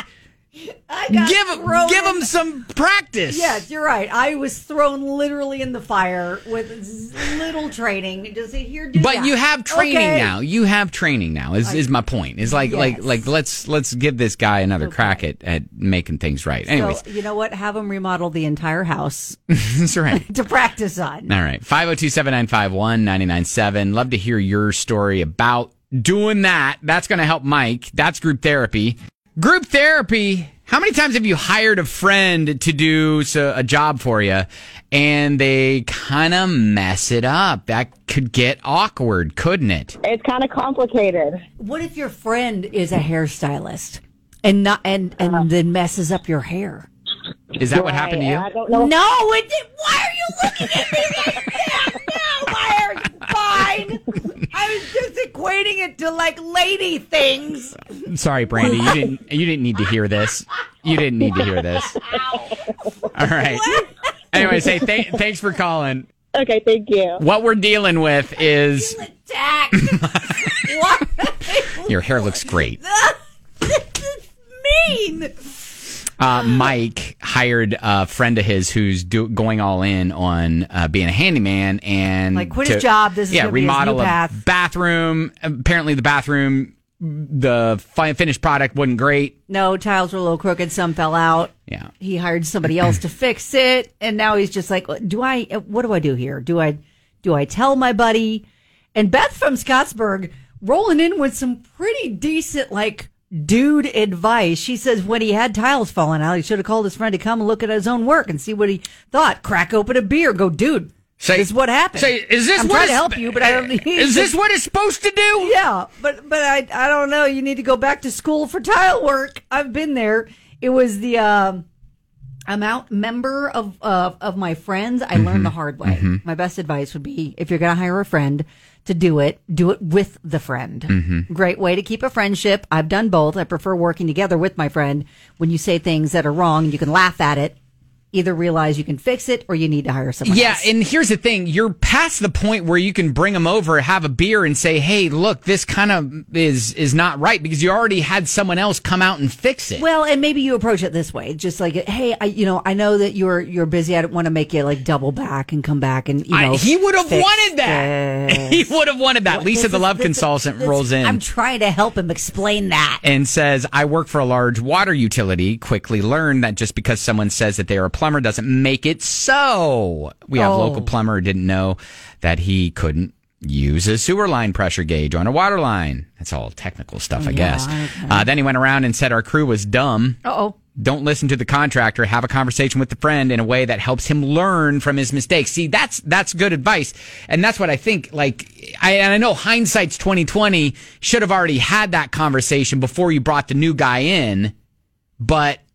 [SPEAKER 1] give him some practice.
[SPEAKER 2] Yes, you're right. I was thrown literally in the fire with little training. Just here, do
[SPEAKER 1] but
[SPEAKER 2] that.
[SPEAKER 1] You have training now. You have training now. Is my point? Is like
[SPEAKER 2] yes.
[SPEAKER 1] let's give this guy another crack at making things right. Anyways,
[SPEAKER 2] so, you know what? Have him remodel the entire house.
[SPEAKER 1] That's right.
[SPEAKER 2] To practice on.
[SPEAKER 1] All right. 502-7951-997. Love to hear your story about doing that. That's going to help Mike. That's group therapy. Group therapy, how many times have you hired a friend to do a job for you and they kind of mess it up? That could get awkward, couldn't it?
[SPEAKER 8] It's kind of complicated.
[SPEAKER 2] What if your friend is a hairstylist and then messes up your hair?
[SPEAKER 1] Is that what happened to you?
[SPEAKER 8] I don't know.
[SPEAKER 2] No, why are you looking at me like that? No, my hair's fine. I was just equating it to lady things.
[SPEAKER 1] Sorry, Brandy, you didn't need to hear this. You didn't need to hear this. All right. Anyways, hey, thanks for calling.
[SPEAKER 8] Okay, thank you.
[SPEAKER 1] What we're dealing with is
[SPEAKER 2] attacked. What?
[SPEAKER 1] Your hair looks great.
[SPEAKER 2] This is mean.
[SPEAKER 1] Mike hired a friend of his who's going all in on being a handyman and
[SPEAKER 2] quit his job. This is
[SPEAKER 1] remodel
[SPEAKER 2] his new path.
[SPEAKER 1] A bathroom. Apparently, the bathroom, the finished product wasn't great.
[SPEAKER 2] No, tiles were a little crooked. Some fell out.
[SPEAKER 1] Yeah,
[SPEAKER 2] he hired somebody else to fix it, and now he's just like, what do I do here? Do I tell my buddy? And Beth from Scottsburg rolling in with some pretty decent dude advice. She says when he had tiles falling out, he should have called his friend to come and look at his own work and see what he thought. Crack open a beer. Go, dude. This is what happened. I'm trying to help you, but I don't.
[SPEAKER 1] Is this what it's supposed to do?
[SPEAKER 2] Yeah, but I don't know. You need to go back to school for tile work. I've been there. It was the member of my friends. I learned the hard way. Mm-hmm. My best advice would be if you're going to hire a friend to do it with the friend. Mm-hmm. Great way to keep a friendship. I've done both. I prefer working together with my friend. When you say things that are wrong, you can laugh at it. Either realize you can fix it or you need to hire someone else.
[SPEAKER 1] Yeah, and here's the thing. You're past the point where you can bring them over, have a beer, and say, hey, look, this kind of is not right, because you already had someone else come out and fix it.
[SPEAKER 2] Well, and maybe you approach it this way. Just like, hey, I know that you're busy. I don't want to make you double back and come back and,
[SPEAKER 1] he would have wanted that. He would have wanted that. Lisa, the love consultant, rolls in.
[SPEAKER 2] I'm trying to help him explain that.
[SPEAKER 1] And says, I work for a large water utility. Quickly learned that just because someone says that they are a plumber doesn't make it so. We have a local plumber who didn't know that he couldn't use a sewer line pressure gauge on a water line. That's all technical stuff, I guess. Okay. Then he went around and said our crew was dumb.
[SPEAKER 2] Uh-oh. Don't
[SPEAKER 1] listen to the contractor. Have a conversation with the friend in a way that helps him learn from his mistakes. See, that's good advice. And that's what I think, I know hindsight's 2020, should have already had that conversation before you brought the new guy in, but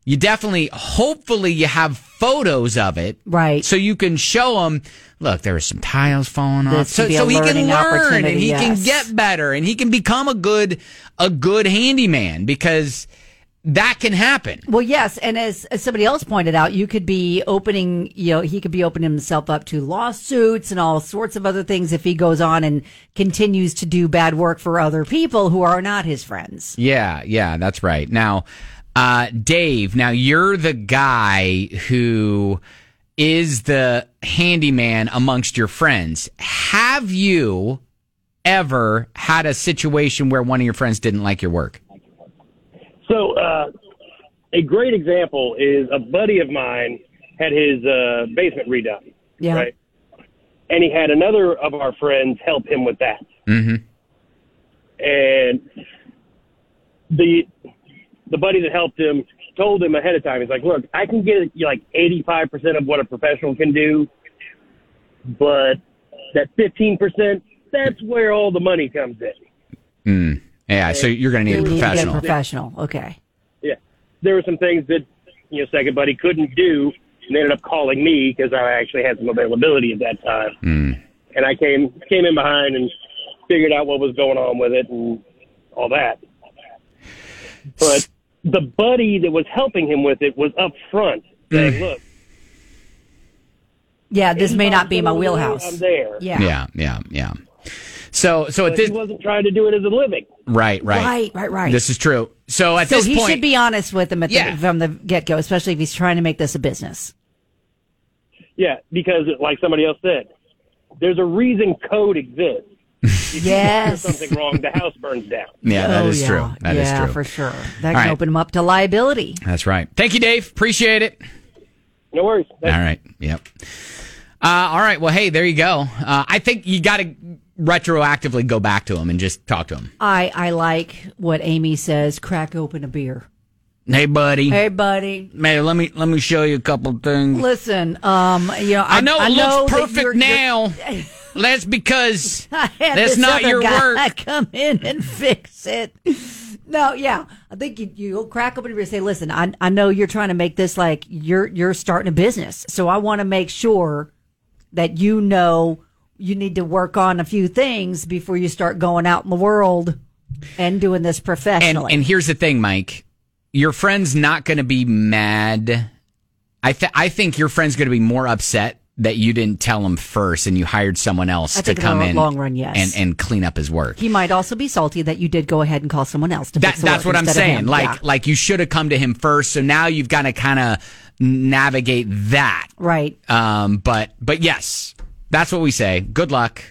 [SPEAKER 1] you definitely, hopefully you have photos of it.
[SPEAKER 2] Right.
[SPEAKER 1] So you can show them, look, there were some tiles falling off.
[SPEAKER 2] This
[SPEAKER 1] So
[SPEAKER 2] could be a
[SPEAKER 1] he can
[SPEAKER 2] learning
[SPEAKER 1] learn and
[SPEAKER 2] opportunity,
[SPEAKER 1] he can
[SPEAKER 2] yes.
[SPEAKER 1] get better and he can become a good handyman, because that can happen.
[SPEAKER 2] Well, yes, and as somebody else pointed out, you could be opening, he could be opening himself up to lawsuits and all sorts of other things if he goes on and continues to do bad work for other people who are not his friends.
[SPEAKER 1] Yeah, that's right. Now, Dave, now you're the guy who is the handyman amongst your friends. Have you ever had a situation where one of your friends didn't like your work?
[SPEAKER 9] So, a great example is a buddy of mine had his basement redone.
[SPEAKER 2] Yeah.
[SPEAKER 9] Right? And he had another of our friends help him with that.
[SPEAKER 1] Mm-hmm.
[SPEAKER 9] And the buddy that helped him told him ahead of time, he's like, look, I can get you like 85% of what a professional can do, but that 15%, that's where all the money comes in.
[SPEAKER 1] Yeah, so you're going to need a professional.
[SPEAKER 2] Professional, okay.
[SPEAKER 9] Yeah. There were some things that, second buddy couldn't do, and they ended up calling me because I actually had some availability at that time. And I came in behind and figured out what was going on with it and all that. But the buddy that was helping him with it was up front saying, look.
[SPEAKER 2] Yeah, this may not be my wheelhouse.
[SPEAKER 9] I'm there.
[SPEAKER 2] Yeah.
[SPEAKER 1] Yeah. So
[SPEAKER 9] but he wasn't trying to do it as a living.
[SPEAKER 1] Right. This is true. So at this
[SPEAKER 2] he
[SPEAKER 1] point,
[SPEAKER 2] should be honest with him from the get-go, especially if he's trying to make this a business.
[SPEAKER 9] Yeah, because like somebody else said, there's a reason code exists. If
[SPEAKER 2] yes.
[SPEAKER 9] you do something wrong, the house burns down.
[SPEAKER 1] Yeah, that is true. That is true.
[SPEAKER 2] Yeah, for sure. That can open him up to liability.
[SPEAKER 1] That's right. Thank you, Dave. Appreciate it.
[SPEAKER 9] No worries. Thanks.
[SPEAKER 1] All right. Yep. All right. Well, hey, there you go. I think you got to retroactively go back to him and just talk to him.
[SPEAKER 2] I like what Amy says, crack open a beer.
[SPEAKER 1] Hey, buddy.
[SPEAKER 2] Man,
[SPEAKER 1] let me show you a couple things.
[SPEAKER 2] Listen,
[SPEAKER 1] I know it looks perfect now. That's because that's not your work.
[SPEAKER 2] Come in and fix it. No, yeah. I think you'll crack open a beer and say, listen, I know you're trying to make this like you're starting a business. So I want to make sure that you need to work on a few things before you start going out in the world and doing this professionally.
[SPEAKER 1] And here's the thing, Mike. Your friend's not going to be mad. I think your friend's going to be more upset that you didn't tell him first and you hired someone else to come in
[SPEAKER 2] long run, yes.
[SPEAKER 1] and clean up his work.
[SPEAKER 2] He might also be salty that you did go ahead and call someone else to fix the work.
[SPEAKER 1] That's what I'm saying. Like you should have come to him first. So now you've got to kind of navigate that.
[SPEAKER 2] Right.
[SPEAKER 1] But yes, that's what we say. Good luck.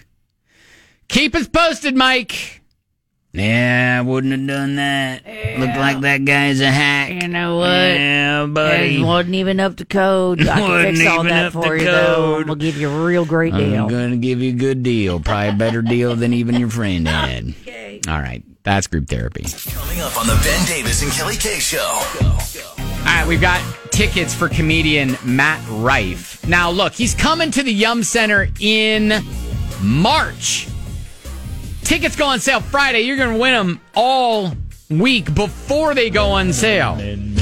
[SPEAKER 1] Keep us posted, Mike. Yeah, I wouldn't have done that.
[SPEAKER 2] Yeah.
[SPEAKER 1] Looked like that guy's a hack.
[SPEAKER 2] You know what?
[SPEAKER 1] Yeah, buddy.
[SPEAKER 2] It wasn't even up to code. I can fix all that for you, though. We'll give you a real great deal.
[SPEAKER 1] I'm going to give you a good deal. Probably a better deal than even your friend had.
[SPEAKER 2] Okay.
[SPEAKER 1] All right. That's group therapy.
[SPEAKER 7] Coming up on the Ben Davis and Kelly K Show.
[SPEAKER 1] All right, we've got tickets for comedian Matt Rife. Now, look, he's coming to the Yum Center in March. Tickets go on sale Friday. You're going to win them all week before they go on sale.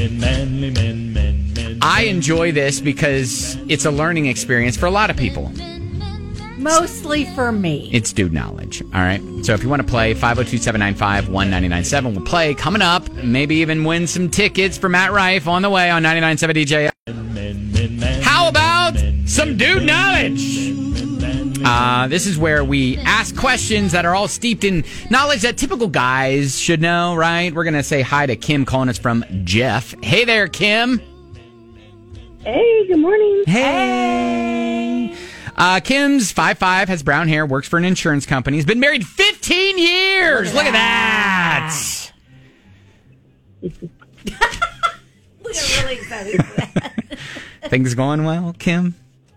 [SPEAKER 1] I enjoy this because it's a learning experience for a lot of people.
[SPEAKER 2] Mostly for me.
[SPEAKER 1] It's dude knowledge. All right. So if you want to play, 502-795-1997. We'll play coming up. Maybe even win some tickets for Matt Rife on the way on 99.7 DJ. How about some dude knowledge? This is where we ask questions that are all steeped in knowledge that typical guys should know, right? We're going to say hi to Kim calling us from Jeff. Hey there, Kim.
[SPEAKER 8] Hey, good morning.
[SPEAKER 1] Hey. Kim's 5'5", has brown hair, works for an insurance company. Has been married 15 years. Look at that.
[SPEAKER 2] We are really excited for that.
[SPEAKER 1] Things going well, Kim?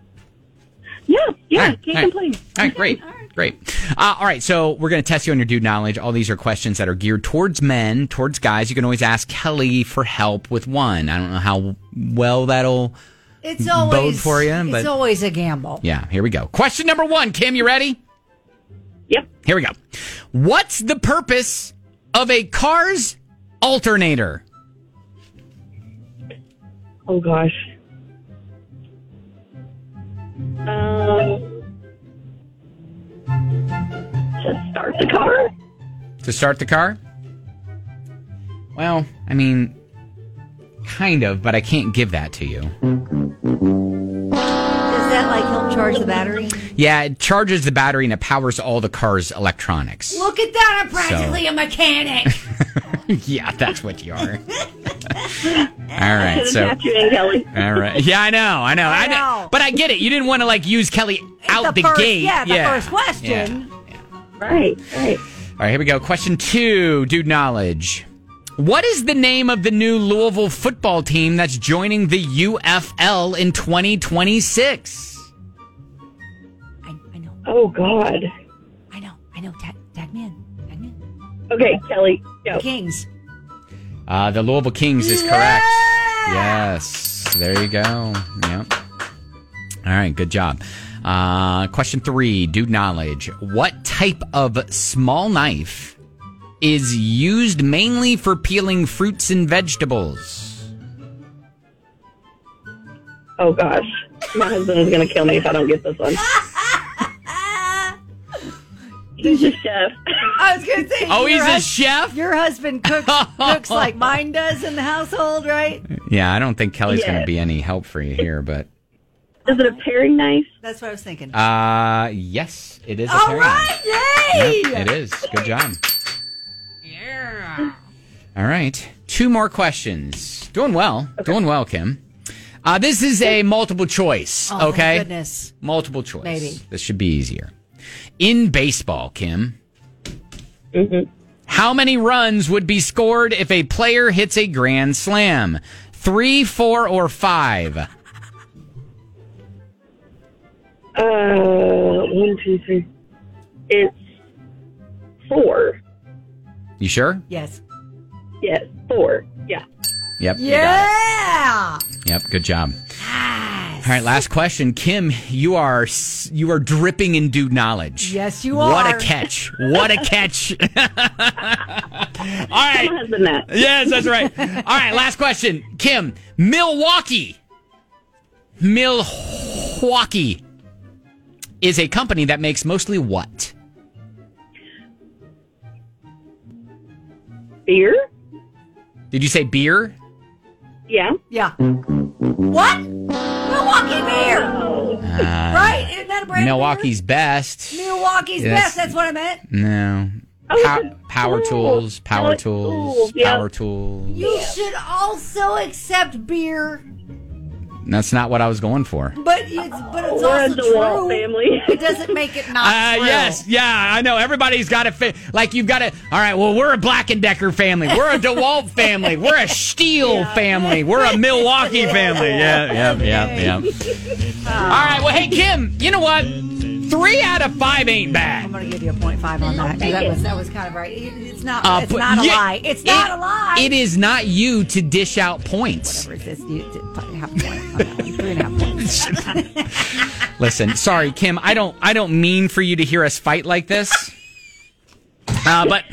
[SPEAKER 8] Yeah, can't complain.
[SPEAKER 1] All right, great. All right, so we're going to test you on your dude knowledge. All these are questions that are geared towards men, towards guys. You can always ask Kelly for help with one. I don't know how well that'll bode for you. But
[SPEAKER 2] it's always a gamble.
[SPEAKER 1] Yeah, here we go. Question number 1. Kim, you ready?
[SPEAKER 8] Yep.
[SPEAKER 1] Here we go. What's the purpose of a car's alternator?
[SPEAKER 8] Oh, gosh. To start the car?
[SPEAKER 1] To start the car? Well, I mean, kind of, but I can't give that to you.
[SPEAKER 2] Is that like help charge the battery?
[SPEAKER 1] Yeah, it charges the battery and it powers all the car's electronics.
[SPEAKER 2] Look at that, I'm practically a mechanic.
[SPEAKER 1] Yeah, that's what you are. All right, so
[SPEAKER 8] Tapped you in, Kelly.
[SPEAKER 1] all right, yeah, I know, but I get it. You didn't want to like use Kelly out the
[SPEAKER 2] first,
[SPEAKER 1] gate.
[SPEAKER 2] Yeah, the first question.
[SPEAKER 1] Yeah.
[SPEAKER 8] Right.
[SPEAKER 1] All right, here we go. Question 2, dude knowledge. What is the name of the new Louisville football team that's joining the UFL in 2026?
[SPEAKER 2] I know.
[SPEAKER 8] Oh, God.
[SPEAKER 2] I know. Tag me in.
[SPEAKER 8] Okay, Kelly, go.
[SPEAKER 2] The Kings.
[SPEAKER 1] The Louisville Kings is correct. Yes. There you go. Yep. All right, good job. Question 3, dude knowledge. What type of small knife is used mainly for peeling fruits and vegetables?
[SPEAKER 8] Oh, gosh. My husband is going to kill me if I don't get this one. He's a chef.
[SPEAKER 2] I was going to say.
[SPEAKER 1] Oh, he's a chef?
[SPEAKER 2] Your husband cooks like mine does in the household, right?
[SPEAKER 1] Yeah, I don't think Kelly's going to be any help for you here, but...
[SPEAKER 8] Is it a paring knife?
[SPEAKER 2] That's what I was thinking.
[SPEAKER 1] Yes, it is a
[SPEAKER 2] All
[SPEAKER 1] paring
[SPEAKER 2] right,
[SPEAKER 1] knife.
[SPEAKER 2] yay!
[SPEAKER 1] Yep, it is. Good job.
[SPEAKER 2] Yeah.
[SPEAKER 1] All right, 2 more questions. Doing well. Doing well, Kim. This is a multiple choice,
[SPEAKER 2] Oh,
[SPEAKER 1] okay?
[SPEAKER 2] my goodness.
[SPEAKER 1] Multiple choice.
[SPEAKER 2] Maybe.
[SPEAKER 1] This should be easier. In baseball, Kim,
[SPEAKER 8] Mm-hmm.
[SPEAKER 1] how many runs would be scored if a player hits a grand slam? 3, 4, or 5?
[SPEAKER 8] 1, 2, 3. It's 4.
[SPEAKER 1] You sure?
[SPEAKER 2] Yes.
[SPEAKER 8] Yes, 4. Yeah.
[SPEAKER 1] Yep. You got
[SPEAKER 2] Yeah.
[SPEAKER 1] it. Yep. Good job. All right, last question. Kim, you are dripping in dude knowledge.
[SPEAKER 2] Yes, you are.
[SPEAKER 1] What a catch. What a catch. All right.
[SPEAKER 8] My husband, Matt.
[SPEAKER 1] Yes, that's right. All right, last question. Kim, Milwaukee is a company that makes mostly what?
[SPEAKER 8] Beer?
[SPEAKER 1] Did you say beer?
[SPEAKER 8] Yeah.
[SPEAKER 2] Yeah. What? Milwaukee beer. Right? Isn't that a brand
[SPEAKER 1] Milwaukee's best.
[SPEAKER 2] of beer? Milwauke's
[SPEAKER 1] Yes.
[SPEAKER 2] best. That's what I meant.
[SPEAKER 1] No. Power tools. Power tools.
[SPEAKER 2] You should also accept beer.
[SPEAKER 1] That's not what I was going for.
[SPEAKER 2] But it's
[SPEAKER 8] We're
[SPEAKER 2] also
[SPEAKER 8] a DeWalt
[SPEAKER 2] true.
[SPEAKER 8] family.
[SPEAKER 2] It doesn't make it not true.
[SPEAKER 1] Yes, yeah, I know. Everybody's got to like you've got to. All right, well, we're a Black & Decker family. We're a DeWalt family. We're a Stihl family. We're a Milwaukee family. Yeah. All right, well, hey, Kim, you know what? 3 out of 5 ain't bad.
[SPEAKER 2] I'm going to give you a 0.5 on that. 'Cause that was kind of right. It's not. It's
[SPEAKER 1] but
[SPEAKER 2] not a
[SPEAKER 1] yeah,
[SPEAKER 2] lie. It's not a lie.
[SPEAKER 1] It is not you to dish out points.
[SPEAKER 2] Whatever it is, you half a point on that one. 3.5 points.
[SPEAKER 1] Listen, sorry, Kim. I don't mean for you to hear us fight like this. But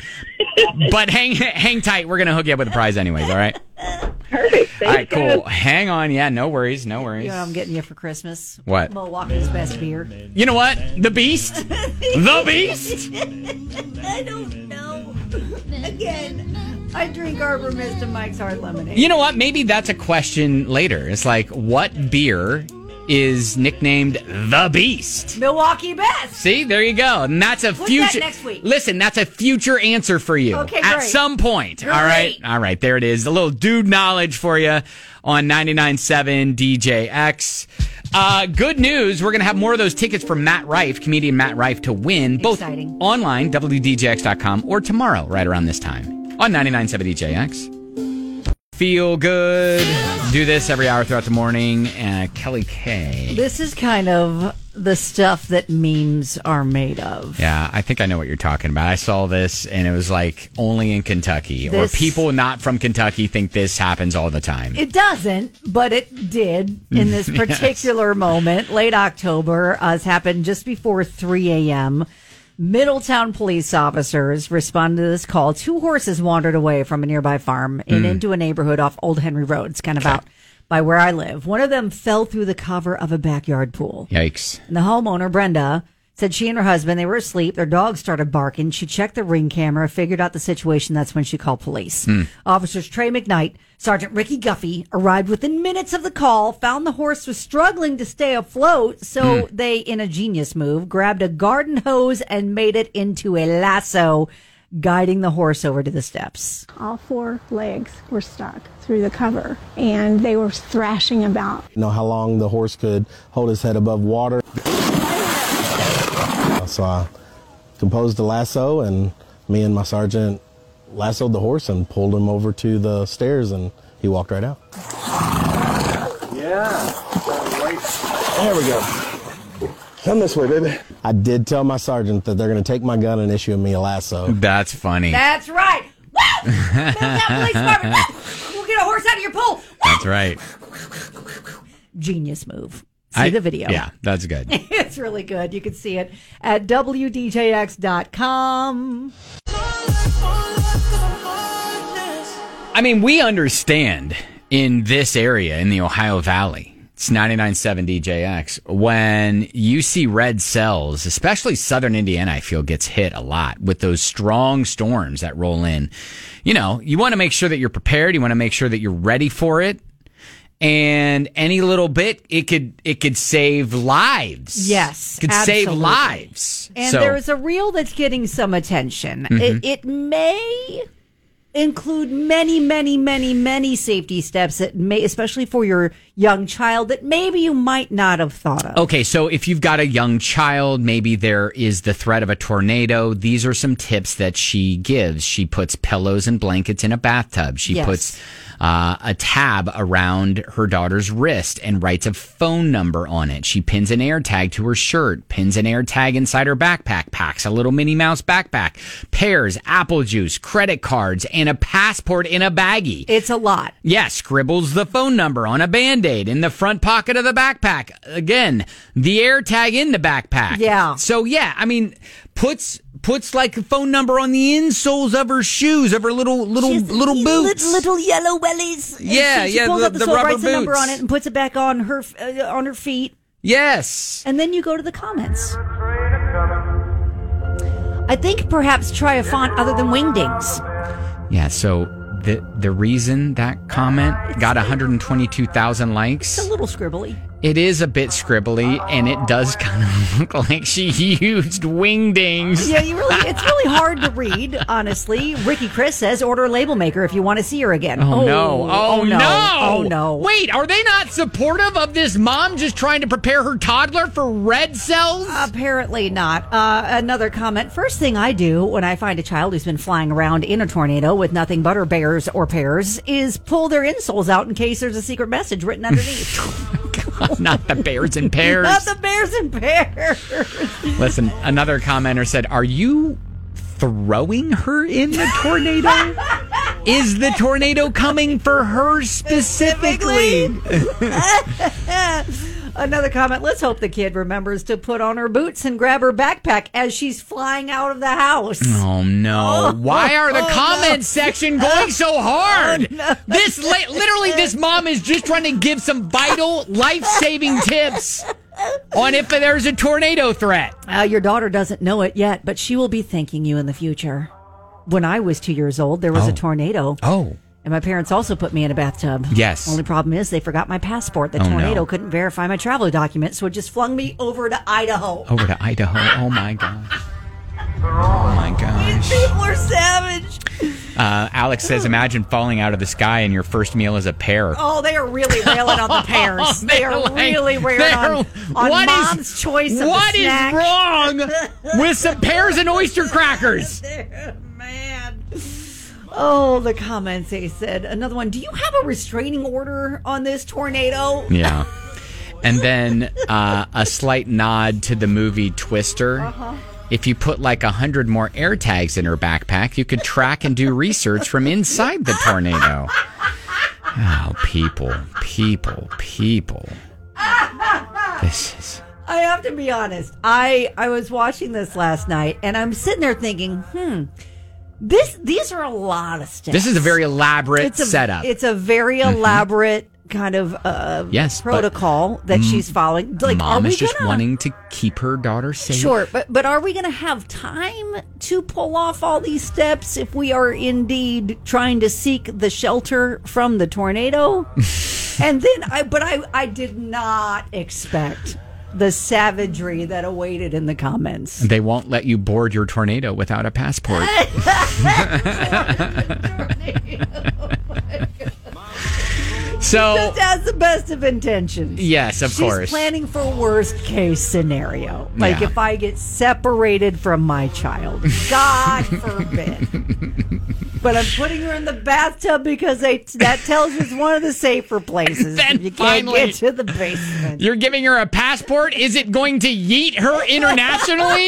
[SPEAKER 1] hang tight. We're gonna hook you up with a prize anyways. All right.
[SPEAKER 8] Perfect.
[SPEAKER 1] All right. Cool. Hang on. Yeah. No worries. No worries.
[SPEAKER 2] You know what I'm getting you for Christmas?
[SPEAKER 1] What?
[SPEAKER 2] Milwaukee's best beer.
[SPEAKER 1] You know what? The Beast. The Beast.
[SPEAKER 2] I don't know. Again, I drink Arbor Mist and Mike's Hard Lemonade.
[SPEAKER 1] You know what? Maybe that's a question later. It's like, what beer is nicknamed the Beast?
[SPEAKER 2] Milwaukee best.
[SPEAKER 1] See, there you go. And that's a
[SPEAKER 2] Put
[SPEAKER 1] future.
[SPEAKER 2] that next week.
[SPEAKER 1] Listen, that's a future answer for you.
[SPEAKER 2] Okay,
[SPEAKER 1] at
[SPEAKER 2] great.
[SPEAKER 1] some point.
[SPEAKER 2] Great.
[SPEAKER 1] All right. There it is. A little dude knowledge for you on 99.7 DJX. Good news. We're going to have more of those tickets for Matt Rife, comedian Matt Rife, to win.
[SPEAKER 2] Exciting.
[SPEAKER 1] Both online, WDJX.com, or tomorrow, right around this time on 99.7 DJX. Feel good. Do this every hour throughout the morning. Kelly K.
[SPEAKER 2] This is kind of the stuff that memes are made of.
[SPEAKER 1] Yeah, I think I know what you're talking about. I saw this, and it was like only in Kentucky. Or people not from Kentucky think this happens all the time.
[SPEAKER 2] It doesn't, but it did in this particular moment. Late October. It happened just before 3 a.m. Middletown police officers responded to this call. 2 horses wandered away from a nearby farm and into a neighborhood off Old Henry Road. It's kind of out by where I live. One of them fell through the cover of a backyard pool.
[SPEAKER 1] Yikes.
[SPEAKER 2] And the homeowner, Brenda, said she and her husband, they were asleep. Their dog started barking. She checked the Ring camera, figured out the situation. That's when she called police. Officers Trey McKnight, Sergeant Ricky Guffey arrived within minutes of the call, found the horse was struggling to stay afloat. So they, in a genius move, grabbed a garden hose and made it into a lasso, guiding the horse over to the steps.
[SPEAKER 10] All 4 legs were stuck through the cover, and they were thrashing about.
[SPEAKER 11] You know how long the horse could hold his head above water. So I composed the lasso, and me and my sergeant lassoed the horse and pulled him over to the stairs, and he walked right out.
[SPEAKER 12] Yeah.
[SPEAKER 11] There we go. Come this way, baby. I did tell my sergeant that they're going to take my gun and issue me a lasso.
[SPEAKER 1] That's funny.
[SPEAKER 2] That's right. Woo! Move that police department. Woo! We'll get a horse out of your pool. Woo!
[SPEAKER 1] That's right.
[SPEAKER 2] Genius move. See the video.
[SPEAKER 1] Yeah, that's good.
[SPEAKER 2] It's really good. You can see it at WDJX.com.
[SPEAKER 1] I mean, we understand in this area, in the Ohio Valley, it's 99.7 DJX, when you see red cells, especially southern Indiana, I feel gets hit a lot with those strong storms that roll in. You know, you want to make sure that you're prepared. You want to make sure that you're ready for it. And any little bit, it could save lives.
[SPEAKER 2] Yes,
[SPEAKER 1] could
[SPEAKER 2] absolutely.
[SPEAKER 1] save lives.
[SPEAKER 2] And there's a reel that's getting some attention. It may include many, many, many, many safety steps that may, especially for your young child, that maybe you might not have thought of.
[SPEAKER 1] Okay, so if you've got a young child, maybe there is the threat of a tornado. These are some tips that she gives. She puts pillows and blankets in a bathtub. She puts a tab around her daughter's wrist and writes a phone number on it. She pins an air tag to her shirt, pins an air tag inside her backpack, packs a little Minnie Mouse backpack, pears, apple juice, credit cards, and a passport in a baggie.
[SPEAKER 2] It's a lot.
[SPEAKER 1] Yeah, scribbles the phone number on a Band-Aid in the front pocket of the backpack. Again, the air tag in the backpack.
[SPEAKER 2] Yeah.
[SPEAKER 1] So, yeah, I mean, puts like a phone number on the insoles of her shoes, of her little boots.
[SPEAKER 2] Little yellow wellies.
[SPEAKER 1] Yeah,
[SPEAKER 2] she pulls up the sole,
[SPEAKER 1] rubber
[SPEAKER 2] writes
[SPEAKER 1] boots.
[SPEAKER 2] a number on it, and puts it back on her feet.
[SPEAKER 1] Yes.
[SPEAKER 2] And then you go to the comments. I think perhaps try a font other than Wingdings.
[SPEAKER 1] Yeah, so the reason that comment got 122,000 likes.
[SPEAKER 2] It's a little scribbly.
[SPEAKER 1] It is a bit scribbly, and it does kind of look like she used Wingdings.
[SPEAKER 2] Yeah, it's really hard to read, honestly. Ricky Chris says, order a label maker if you want to see her again.
[SPEAKER 1] Oh, no.
[SPEAKER 2] Oh, no.
[SPEAKER 1] Wait, are they not supportive of this mom just trying to prepare her toddler for red cells?
[SPEAKER 2] Apparently not. Another comment. First thing I do when I find a child who's been flying around in a tornado with nothing but her bears or pears is pull their insoles out in case there's a secret message written underneath.
[SPEAKER 1] Not the bears and pears.
[SPEAKER 2] Not the bears and pears.
[SPEAKER 1] Listen, another commenter said, are you throwing her in the tornado? Is the tornado coming for her specifically?
[SPEAKER 2] Another comment. Let's hope the kid remembers to put on her boots and grab her backpack as she's flying out of the house.
[SPEAKER 1] Oh, no. Why are the comment section going so hard?
[SPEAKER 2] Oh, no.
[SPEAKER 1] This mom is just trying to give some vital, life-saving tips on if there's a tornado threat.
[SPEAKER 2] Your daughter doesn't know it yet, but she will be thanking you in the future. When I was 2 years old, there was a tornado.
[SPEAKER 1] Oh.
[SPEAKER 2] And my parents also put me in a bathtub.
[SPEAKER 1] Yes.
[SPEAKER 2] Only problem is they forgot my passport. The tornado couldn't verify my travel documents, so it just flung me over to Idaho.
[SPEAKER 1] Over to Idaho. Oh, my gosh. Oh, my gosh.
[SPEAKER 2] These people are savage.
[SPEAKER 1] Alex says, imagine falling out of the sky and your first meal is a pear.
[SPEAKER 2] Oh, they are really railing on the pears. They are really railing on mom's choice of
[SPEAKER 1] What
[SPEAKER 2] the snack.
[SPEAKER 1] is wrong with some pears and oyster crackers?
[SPEAKER 2] Man. Oh, the comments, they said. Another one, do you have a restraining order on this tornado?
[SPEAKER 1] Yeah. And then a slight nod to the movie Twister.
[SPEAKER 2] Uh-huh.
[SPEAKER 1] If you put like 100 more air tags in her backpack, you could track and do research from inside the tornado. Oh, people. This is...
[SPEAKER 2] I have to be honest. I was watching this last night, and I'm sitting there thinking, these are a lot of steps.
[SPEAKER 1] This is a very elaborate setup.
[SPEAKER 2] It's a very elaborate kind of
[SPEAKER 1] Yes,
[SPEAKER 2] protocol that she's following. Like,
[SPEAKER 1] Mom is just wanting to keep her daughter safe.
[SPEAKER 2] Sure, but are we going to have time to pull off all these steps if we are indeed trying to seek the shelter from the tornado? And then I did not expect the savagery that awaited in the comments.
[SPEAKER 1] They won't let you board your tornado without a passport. So
[SPEAKER 2] just has the best of intentions.
[SPEAKER 1] Yes, of course.
[SPEAKER 2] She's planning for worst case scenario. Like if I get separated from my child. God forbid. But I'm putting her in the bathtub because that tells you it's one of the safer places.
[SPEAKER 1] Then
[SPEAKER 2] you can't get to the basement.
[SPEAKER 1] You're giving her a passport? Is it going to yeet her internationally?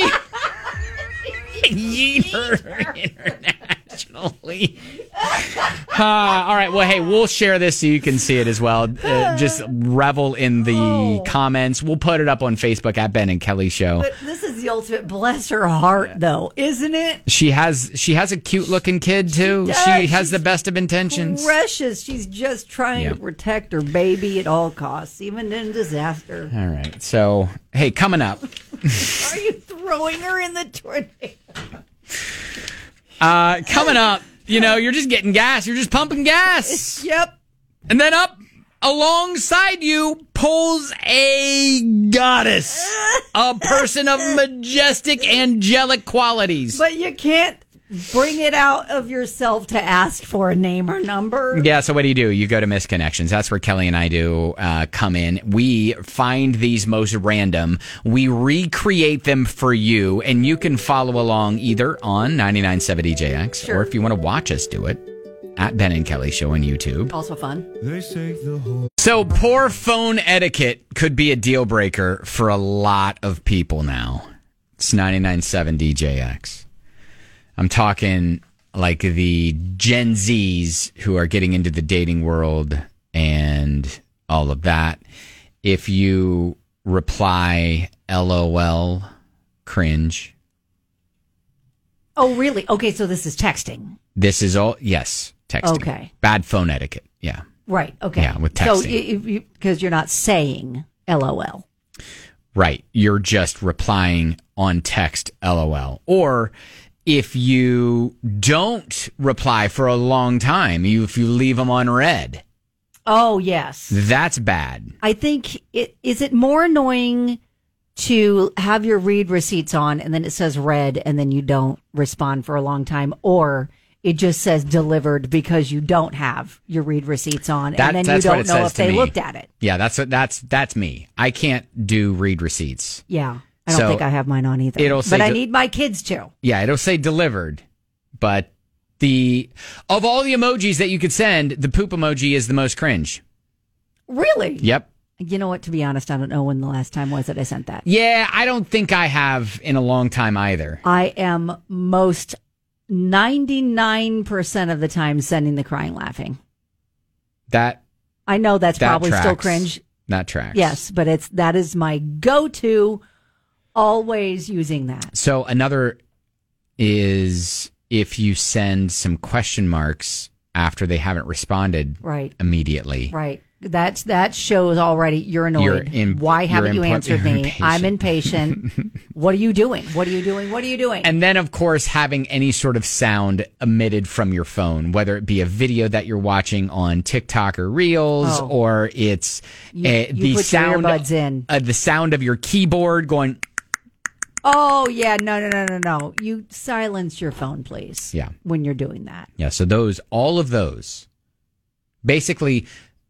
[SPEAKER 1] Yeet her internationally. All right. Well, hey, we'll share this so you can see it as well. Just revel in the comments. We'll put it up on Facebook at Ben and Kelly Show.
[SPEAKER 2] But this is the ultimate bless her heart, though, isn't it?
[SPEAKER 1] She has a cute looking kid too. She has the best of intentions.
[SPEAKER 2] Precious. She's just trying to protect her baby at all costs, even in disaster.
[SPEAKER 1] All right. So, hey, coming up.
[SPEAKER 2] Are you throwing her in the tornado?
[SPEAKER 1] Coming up, you're just getting gas. You're just pumping gas.
[SPEAKER 2] Yep.
[SPEAKER 1] And then up alongside you pulls a goddess, a person of majestic, angelic qualities.
[SPEAKER 2] But you can't bring it out of yourself to ask for a name or number.
[SPEAKER 1] Yeah, so what do? You go to Misconnections. That's where Kelly and I do come in. We find these most random. We recreate them for you, and you can follow along either on 99.7 DJX, or if you want to watch us do it, at Ben and Kelly Show on YouTube.
[SPEAKER 2] Also fun.
[SPEAKER 1] So poor phone etiquette could be a deal breaker for a lot of people now. It's 99.7 DJX. I'm talking like the Gen Zs who are getting into the dating world and all of that. If you reply LOL, cringe.
[SPEAKER 2] Oh, really? Okay, so this is texting.
[SPEAKER 1] This is all, yes, texting.
[SPEAKER 2] Okay.
[SPEAKER 1] Bad phone etiquette, yeah.
[SPEAKER 2] Right, okay.
[SPEAKER 1] Yeah, with texting.
[SPEAKER 2] So, because you're not saying LOL.
[SPEAKER 1] Right, you're just replying on text LOL. Or if you don't reply for a long time, if you leave them on red.
[SPEAKER 2] Oh, yes.
[SPEAKER 1] That's bad.
[SPEAKER 2] I think, is it more annoying to have your read receipts on and then it says red and then you don't respond for a long time, or it just says delivered because you don't have your read receipts on and then you don't know if they looked at it?
[SPEAKER 1] Yeah, that's me. I can't do read receipts.
[SPEAKER 2] Yeah. I don't think I have mine on either. But I need my kids to.
[SPEAKER 1] Yeah, it'll say delivered. But of all the emojis that you could send, the poop emoji is the most cringe.
[SPEAKER 2] Really?
[SPEAKER 1] Yep.
[SPEAKER 2] You know what? To be honest, I don't know when the last time was that I sent that.
[SPEAKER 1] Yeah, I don't think I have in a long time either.
[SPEAKER 2] I am most 99% of the time sending the crying laughing. I know that's probably
[SPEAKER 1] tracks.
[SPEAKER 2] Still cringe.
[SPEAKER 1] That tracks.
[SPEAKER 2] Yes, but that is my go-to. Always using that.
[SPEAKER 1] So another is if you send some question marks after they haven't responded immediately.
[SPEAKER 2] Right. That shows already you're annoyed. Why haven't you answered me? Impatient. I'm impatient. What are you doing? What are you doing? What are you doing?
[SPEAKER 1] And then, of course, having any sort of sound emitted from your phone, whether it be a video that you're watching on TikTok or Reels, or it's
[SPEAKER 2] the put sound your earbuds in.
[SPEAKER 1] The sound of your keyboard going.
[SPEAKER 2] Oh, yeah. No. You silence your phone, please.
[SPEAKER 1] Yeah.
[SPEAKER 2] When you're doing that.
[SPEAKER 1] Yeah. So all of those, basically,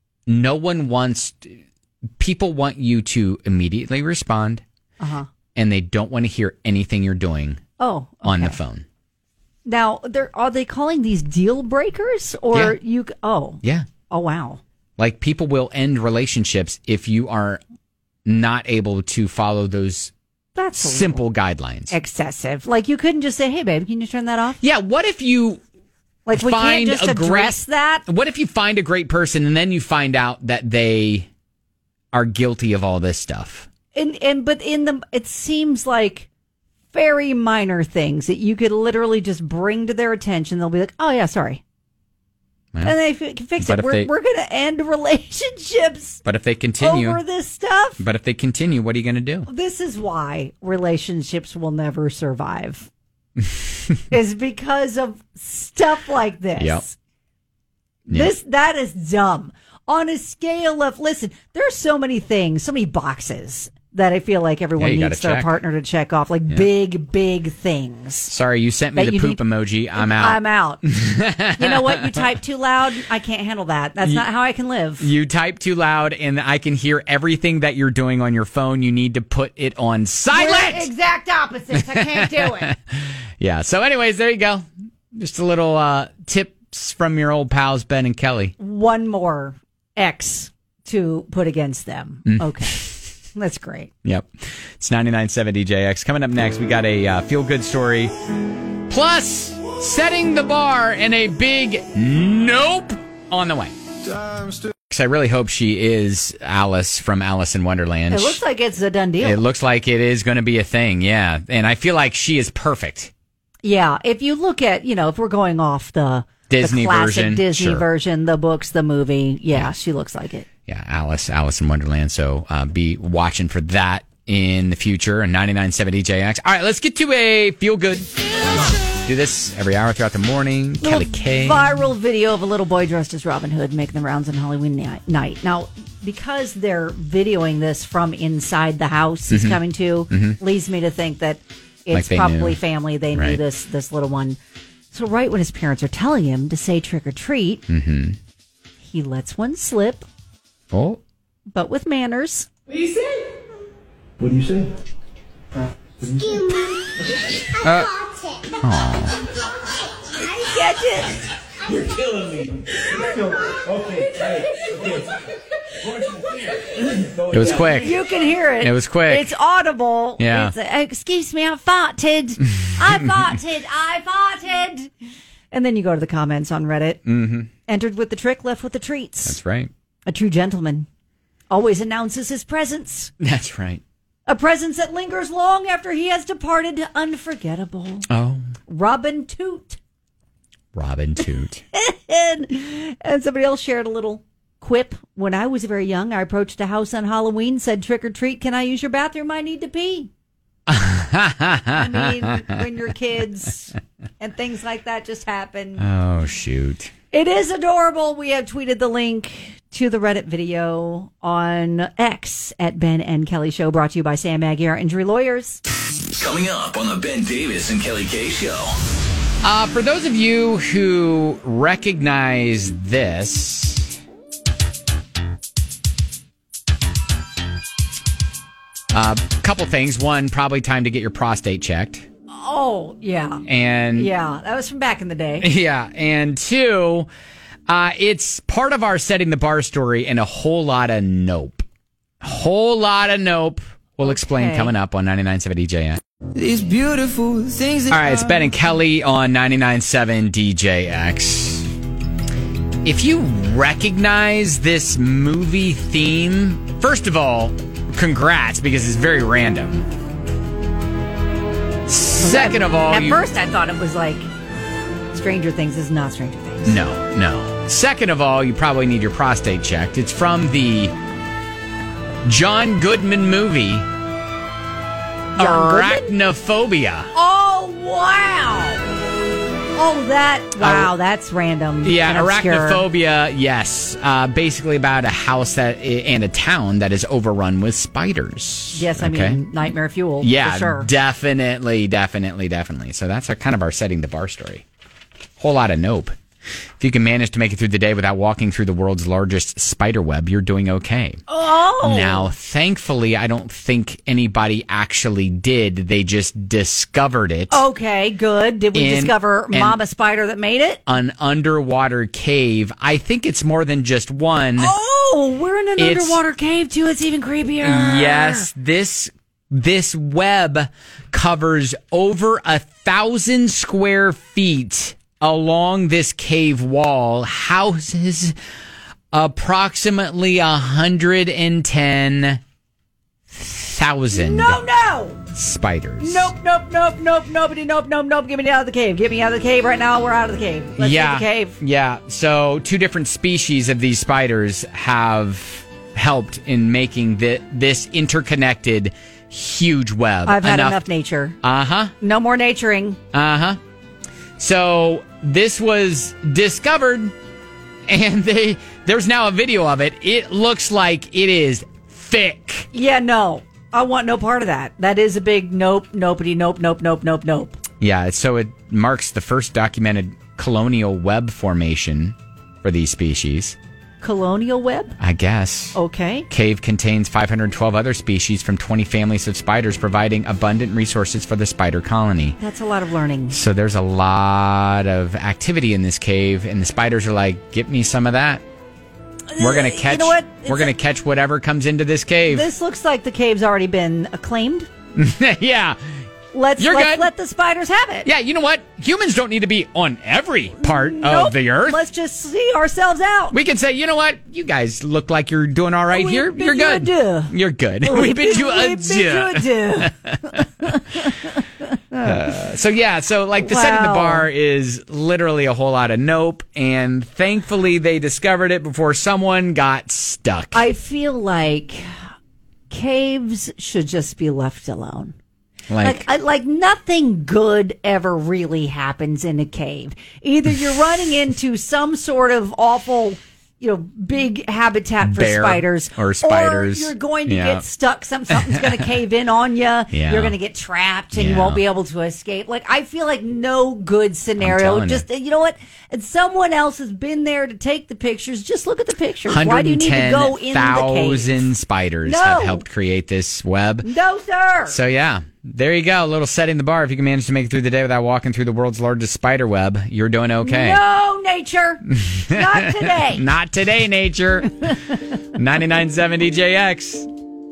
[SPEAKER 1] people want you to immediately respond. And they don't want to hear anything you're doing on the phone.
[SPEAKER 2] Now, are they calling these deal breakers or
[SPEAKER 1] Yeah.
[SPEAKER 2] Yeah. Oh, wow.
[SPEAKER 1] Like people will end relationships if you are not able to follow those
[SPEAKER 2] That's
[SPEAKER 1] simple guidelines.
[SPEAKER 2] Excessive. Like you couldn't just say, "Hey, babe, can you turn that off?"
[SPEAKER 1] Yeah. What if you
[SPEAKER 2] we can't just address that?
[SPEAKER 1] What if you find a great person and then you find out that they are guilty of all this stuff?
[SPEAKER 2] But it seems like very minor things that you could literally just bring to their attention. They'll be like, "Oh yeah, sorry." And they can fix it. We're going to end relationships.
[SPEAKER 1] But if they continue
[SPEAKER 2] over this stuff.
[SPEAKER 1] But if they continue, what are you going to do?
[SPEAKER 2] This is why relationships will never survive. Is because of stuff like this.
[SPEAKER 1] Yep.
[SPEAKER 2] That is dumb. On a scale of, listen, there are so many things, so many boxes that I feel like everyone needs their partner to check off, like big things.
[SPEAKER 1] Sorry, you sent me the poop emoji. I'm out.
[SPEAKER 2] I'm out. You know what? You type too loud. I can't handle that. That's not how I can live.
[SPEAKER 1] You type too loud, and I can hear everything that you're doing on your phone. You need to put it on silent.
[SPEAKER 2] We're exact opposites. I can't do it.
[SPEAKER 1] Yeah. So anyways, there you go. Just a little tips from your old pals, Ben and Kelly.
[SPEAKER 2] One more X to put against them. Okay. That's great.
[SPEAKER 1] Yep. It's 99.7 DJX. Coming up next, we got a feel-good story. Plus, setting the bar and a big nope on the way. I really hope she is Alice from Alice in Wonderland.
[SPEAKER 2] It looks like it's a done deal.
[SPEAKER 1] It looks like it is going to be a thing, yeah. And I feel like she is perfect.
[SPEAKER 2] Yeah. If you look at, if we're going off the
[SPEAKER 1] Disney
[SPEAKER 2] classic
[SPEAKER 1] version.
[SPEAKER 2] Disney version, the books, the movie, she looks like it.
[SPEAKER 1] Yeah, Alice in Wonderland. So be watching for that in the future. And 99.7 DJX. All right, let's get to a feel good. Do this every hour throughout the morning. Kelly K.
[SPEAKER 2] Viral video of a little boy dressed as Robin Hood making the rounds on Halloween night. Now, because they're videoing this from inside the house he's coming to, leads me to think that it's probably family. They knew this little one. So right when his parents are telling him to say trick or treat, he lets one slip.
[SPEAKER 1] Oh.
[SPEAKER 2] But with manners.
[SPEAKER 12] What do you say?
[SPEAKER 13] What do you say?
[SPEAKER 12] Excuse me. I got it.
[SPEAKER 2] I get it.
[SPEAKER 13] You're killing me. Okay.
[SPEAKER 1] It was quick.
[SPEAKER 2] You can hear it.
[SPEAKER 1] It was quick.
[SPEAKER 2] It's audible.
[SPEAKER 1] Yeah.
[SPEAKER 2] It's excuse me, I farted. I farted. And then you go to the comments on Reddit. Entered with the trick, left with the treats.
[SPEAKER 1] That's right.
[SPEAKER 2] A true gentleman always announces his presence.
[SPEAKER 1] That's right.
[SPEAKER 2] A presence that lingers long after he has departed. Unforgettable.
[SPEAKER 1] Oh.
[SPEAKER 2] Robin Toot. and somebody else shared a little quip. When I was very young, I approached a house on Halloween, said, trick or treat, can I use your bathroom? I need to pee. I mean, when you're kids and things like that just happen.
[SPEAKER 1] Oh, shoot.
[SPEAKER 2] It is adorable. We have tweeted the link to the Reddit video on X at Ben and Kelly Show, brought to you by Sam Maggie, our injury lawyers.
[SPEAKER 7] Coming up on the Ben Davis and Kelly K Show.
[SPEAKER 1] For those of you who recognize this, couple things. One, probably time to get your prostate checked.
[SPEAKER 2] Oh, yeah.
[SPEAKER 1] And
[SPEAKER 2] yeah, that was from back in the day.
[SPEAKER 1] Yeah. And two, it's part of our setting the bar story and a whole lot of nope. We'll explain coming up on 99.7 DJX.
[SPEAKER 14] These beautiful things.
[SPEAKER 1] All right, it's Ben and Kelly on 99.7 DJX. If you recognize this movie theme, first of all, congrats, because it's very random. Second of all,
[SPEAKER 2] at first I thought it was like Stranger Things is not Stranger Things.
[SPEAKER 1] No. Second of all, you probably need your prostate checked. It's from the John Goodman movie, Arachnophobia.
[SPEAKER 2] Oh, wow. Oh, that's random.
[SPEAKER 1] Yeah, Arachnophobia, yes. Basically about a house and a town that is overrun with spiders.
[SPEAKER 2] Yes, I mean, nightmare fuel.
[SPEAKER 1] Yeah,
[SPEAKER 2] for sure.
[SPEAKER 1] Definitely. So that's kind of our setting the bar story. Whole lot of nope. If you can manage to make it through the day without walking through the world's largest spider web, you're doing okay.
[SPEAKER 2] Oh!
[SPEAKER 1] Now, thankfully, I don't think anybody actually did. They just discovered it.
[SPEAKER 2] Okay, good. Did we discover Mama Spider that made it?
[SPEAKER 1] An underwater cave. I think it's more than just one.
[SPEAKER 2] Oh, we're in an underwater cave, too. It's even creepier.
[SPEAKER 1] Yes, this web covers over 1,000 square feet along this cave wall, houses approximately 110,000.
[SPEAKER 2] No.
[SPEAKER 1] spiders.
[SPEAKER 2] Nope. Nobody, nope. Get me out of the cave. Get me out of the cave right now. We're out of the cave. Let's leave the cave.
[SPEAKER 1] Yeah. So 2 different species of these spiders have helped in making this interconnected huge web.
[SPEAKER 2] I've had enough nature.
[SPEAKER 1] Uh-huh.
[SPEAKER 2] No more naturing.
[SPEAKER 1] Uh-huh. So this was discovered, and there's now a video of it. It looks like it is thick.
[SPEAKER 2] Yeah, no. I want no part of that. That is a big nope.
[SPEAKER 1] Yeah, so it marks the first documented colonial web formation for these species.
[SPEAKER 2] Colonial web?
[SPEAKER 1] I guess.
[SPEAKER 2] Okay.
[SPEAKER 1] Cave contains 512 other species from 20 families of spiders, providing abundant resources for the spider colony.
[SPEAKER 2] That's a lot of learning.
[SPEAKER 1] So there's a lot of activity in this cave, and the spiders are like, "Get me some of that. We're gonna catch.
[SPEAKER 2] You know what?
[SPEAKER 1] We're gonna catch whatever comes into this cave."
[SPEAKER 2] This looks like the cave's already been acclaimed.
[SPEAKER 1] Yeah.
[SPEAKER 2] Let's let the spiders have it.
[SPEAKER 1] Yeah, you know what? Humans don't need to be on every part of the earth.
[SPEAKER 2] Let's just see ourselves out.
[SPEAKER 1] We can say, you know what? You guys look like you're doing all right here. You're good. You're good.
[SPEAKER 2] We bid you adieu.
[SPEAKER 1] So the setting the bar is literally a whole lot of nope, and thankfully they discovered it before someone got stuck.
[SPEAKER 2] I feel like caves should just be left alone. Like nothing good ever really happens in a cave. Either you're running into some sort of awful, big habitat for spiders,
[SPEAKER 1] or
[SPEAKER 2] you're going to get stuck. Something's going to cave in on you.
[SPEAKER 1] Yeah.
[SPEAKER 2] You're going to get trapped, and you won't be able to escape. Like, I feel like no good scenario. Just you know what? And someone else has been there to take the pictures. Just look at the pictures. Why do you need to go in the cave?
[SPEAKER 1] 110,000 spiders have helped create this web.
[SPEAKER 2] No, sir.
[SPEAKER 1] So yeah. There you go. A little setting the bar. If you can manage to make it through the day without walking through the world's largest spider web, you're doing okay.
[SPEAKER 2] No, nature. Not today.
[SPEAKER 1] Not today, nature. 99.7 DJX.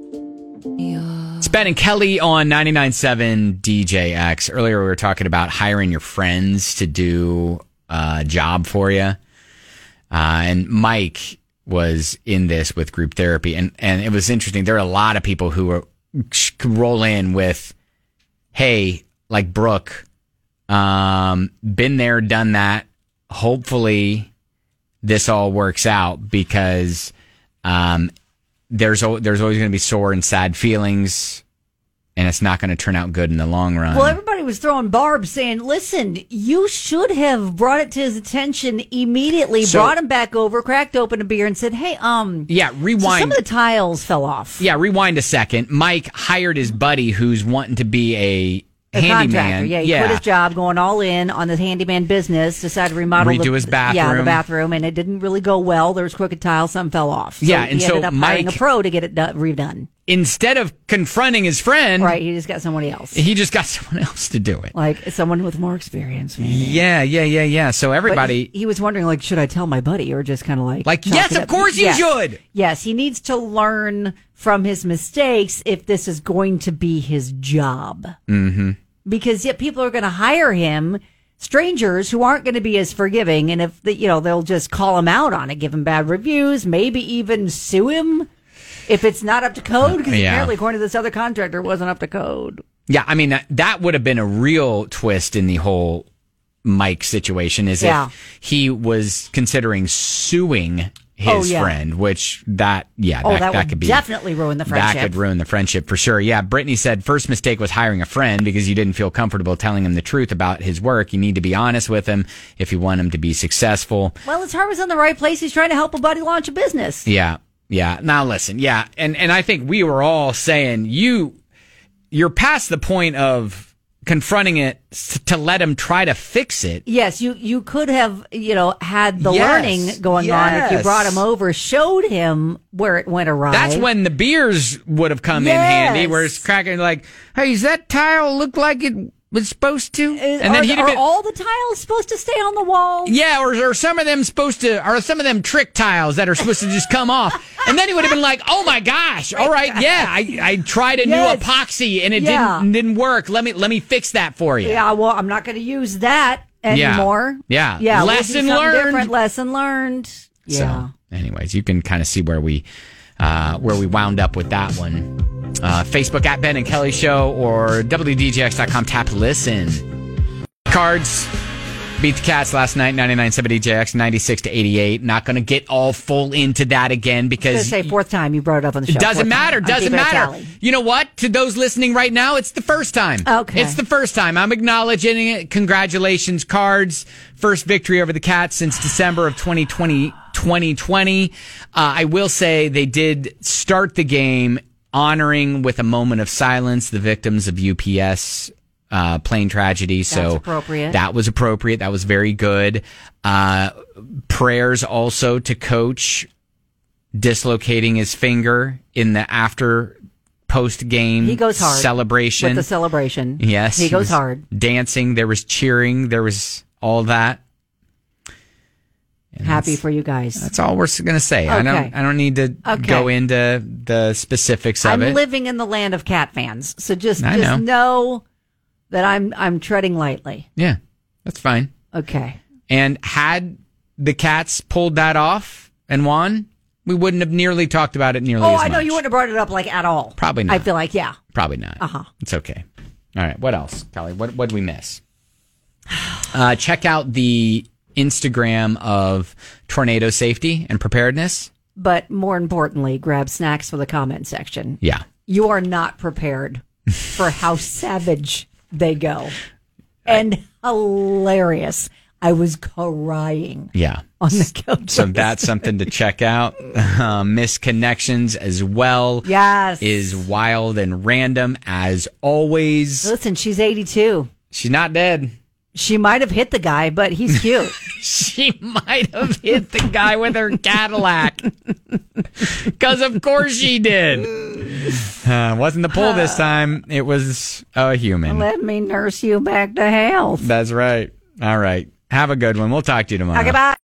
[SPEAKER 1] It's Ben and Kelly on 99.7 DJX. Earlier we were talking about hiring your friends to do a job for you. And Mike was in this with group therapy. And it was interesting. There are a lot of people who roll in with, hey, like Brooke, been there, done that. Hopefully this all works out, because there's always going to be sore and sad feelings, and it's not going to turn out good in the long run.
[SPEAKER 2] Well, everybody was throwing barbs saying, listen, you should have brought it to his attention immediately, brought him back over, cracked open a beer, and said, hey,
[SPEAKER 1] rewind.
[SPEAKER 2] So some of the tiles fell off.
[SPEAKER 1] Yeah, rewind a second. Mike hired his buddy who's wanting to be a handyman.
[SPEAKER 2] Contractor. Yeah, he quit his job, going all in on the handyman business, decided to redo
[SPEAKER 1] his bathroom.
[SPEAKER 2] Yeah, the bathroom, and it didn't really go well. There was crooked tile, some fell off. So
[SPEAKER 1] yeah, and
[SPEAKER 2] he ended up hiring a pro to get it redone.
[SPEAKER 1] Instead of confronting his friend,
[SPEAKER 2] right, he just got somebody else.
[SPEAKER 1] He just got someone else to do it,
[SPEAKER 2] like someone with more experience. Maybe.
[SPEAKER 1] Yeah. So everybody,
[SPEAKER 2] he was wondering, like, should I tell my buddy, or just kind of like
[SPEAKER 1] yes, of course you should.
[SPEAKER 2] Yes, he needs to learn from his mistakes if this is going to be his job.
[SPEAKER 1] Mm-hmm.
[SPEAKER 2] Because people are going to hire him, strangers who aren't going to be as forgiving, and if they'll just call him out on it, give him bad reviews, maybe even sue him if it's not up to code. Because apparently, according to this other contractor, it wasn't up to code.
[SPEAKER 1] Yeah, I mean that would have been a real twist in the whole Mike situation, is if he was considering suing his friend, which that could
[SPEAKER 2] definitely ruin the friendship.
[SPEAKER 1] That could ruin the friendship for sure. Yeah, Brittany said first mistake was hiring a friend because you didn't feel comfortable telling him the truth about his work. You need to be honest with him if you want him to be successful.
[SPEAKER 2] Well, his heart was in the right place. He's trying to help a buddy launch a business.
[SPEAKER 1] Yeah. Now listen, and I think we were all saying you're past the point of confronting it to let him try to fix it.
[SPEAKER 2] Yes, you could have, had the learning going on if you brought him over, showed him where it went awry.
[SPEAKER 1] That's when the beers would have come in handy, where it's cracking like, hey, does that tile look like it was supposed to?
[SPEAKER 2] And then are all the tiles supposed to stay on the wall?
[SPEAKER 1] Yeah, or are some of them some of them trick tiles that are supposed to just come off? And then he would have been like, oh my gosh, all right, yeah, I tried a new epoxy and it didn't work. Let me fix that for you.
[SPEAKER 2] Yeah, well, I'm not going to use that anymore.
[SPEAKER 1] Yeah.
[SPEAKER 2] Lesson learned. Lesson learned. Yeah.
[SPEAKER 1] So, anyways, you can kind of see where we where we wound up with that one. Facebook at Ben and Kelly Show or WDJX.com. Tap listen. Cards beat the Cats last night, 99-7 DJX, 96-88. Not going to get all full into that again because...
[SPEAKER 2] I was going to say, fourth time you brought it up on the show.
[SPEAKER 1] It doesn't matter. Doesn't matter.
[SPEAKER 2] Tally.
[SPEAKER 1] You know what? To those listening right now, it's the first time.
[SPEAKER 2] Okay.
[SPEAKER 1] It's the first time. I'm acknowledging it. Congratulations, Cards. First victory over the Cats since December of 2020. I will say they did start the game honoring with a moment of silence the victims of UPS plane tragedy. So
[SPEAKER 2] appropriate.
[SPEAKER 1] That was appropriate. That was very good. Prayers also to Coach dislocating his finger in the after post game
[SPEAKER 2] he goes hard
[SPEAKER 1] celebration.
[SPEAKER 2] With the celebration.
[SPEAKER 1] Yes.
[SPEAKER 2] He goes hard.
[SPEAKER 1] Dancing. There was cheering. There was all that. And
[SPEAKER 2] happy for you guys.
[SPEAKER 1] That's all we're going to say.
[SPEAKER 2] Okay.
[SPEAKER 1] I don't need to go into the specifics of it.
[SPEAKER 2] I'm living in the land of Cat fans, so just know that I'm treading lightly.
[SPEAKER 1] Yeah, that's fine.
[SPEAKER 2] Okay.
[SPEAKER 1] And had the Cats pulled that off and won, we wouldn't have nearly talked about it nearly as much.
[SPEAKER 2] Oh, I know you wouldn't have brought it up at all.
[SPEAKER 1] Probably not.
[SPEAKER 2] I feel like, yeah.
[SPEAKER 1] Probably not.
[SPEAKER 2] Uh-huh.
[SPEAKER 1] It's okay. All right. What else, Kelly? What did we miss? Check out the Instagram of tornado safety and preparedness.
[SPEAKER 2] But more importantly, grab snacks for the comment section.
[SPEAKER 1] Yeah.
[SPEAKER 2] You are not prepared for how savage they go. And hilarious. I was crying.
[SPEAKER 1] Yeah.
[SPEAKER 2] On the couch.
[SPEAKER 1] So that's something to check out. Misconnections as well.
[SPEAKER 2] Yes.
[SPEAKER 1] Is wild and random as always.
[SPEAKER 2] Listen, she's 82.
[SPEAKER 1] She's not dead.
[SPEAKER 2] She might have hit the guy, but he's cute.
[SPEAKER 1] She might have hit the guy with her Cadillac. Because of course she did. Wasn't the pole this time. It was a human.
[SPEAKER 2] Let me nurse you back to health.
[SPEAKER 1] That's right. All right. Have a good one. We'll talk to you tomorrow.
[SPEAKER 2] Okay, bye.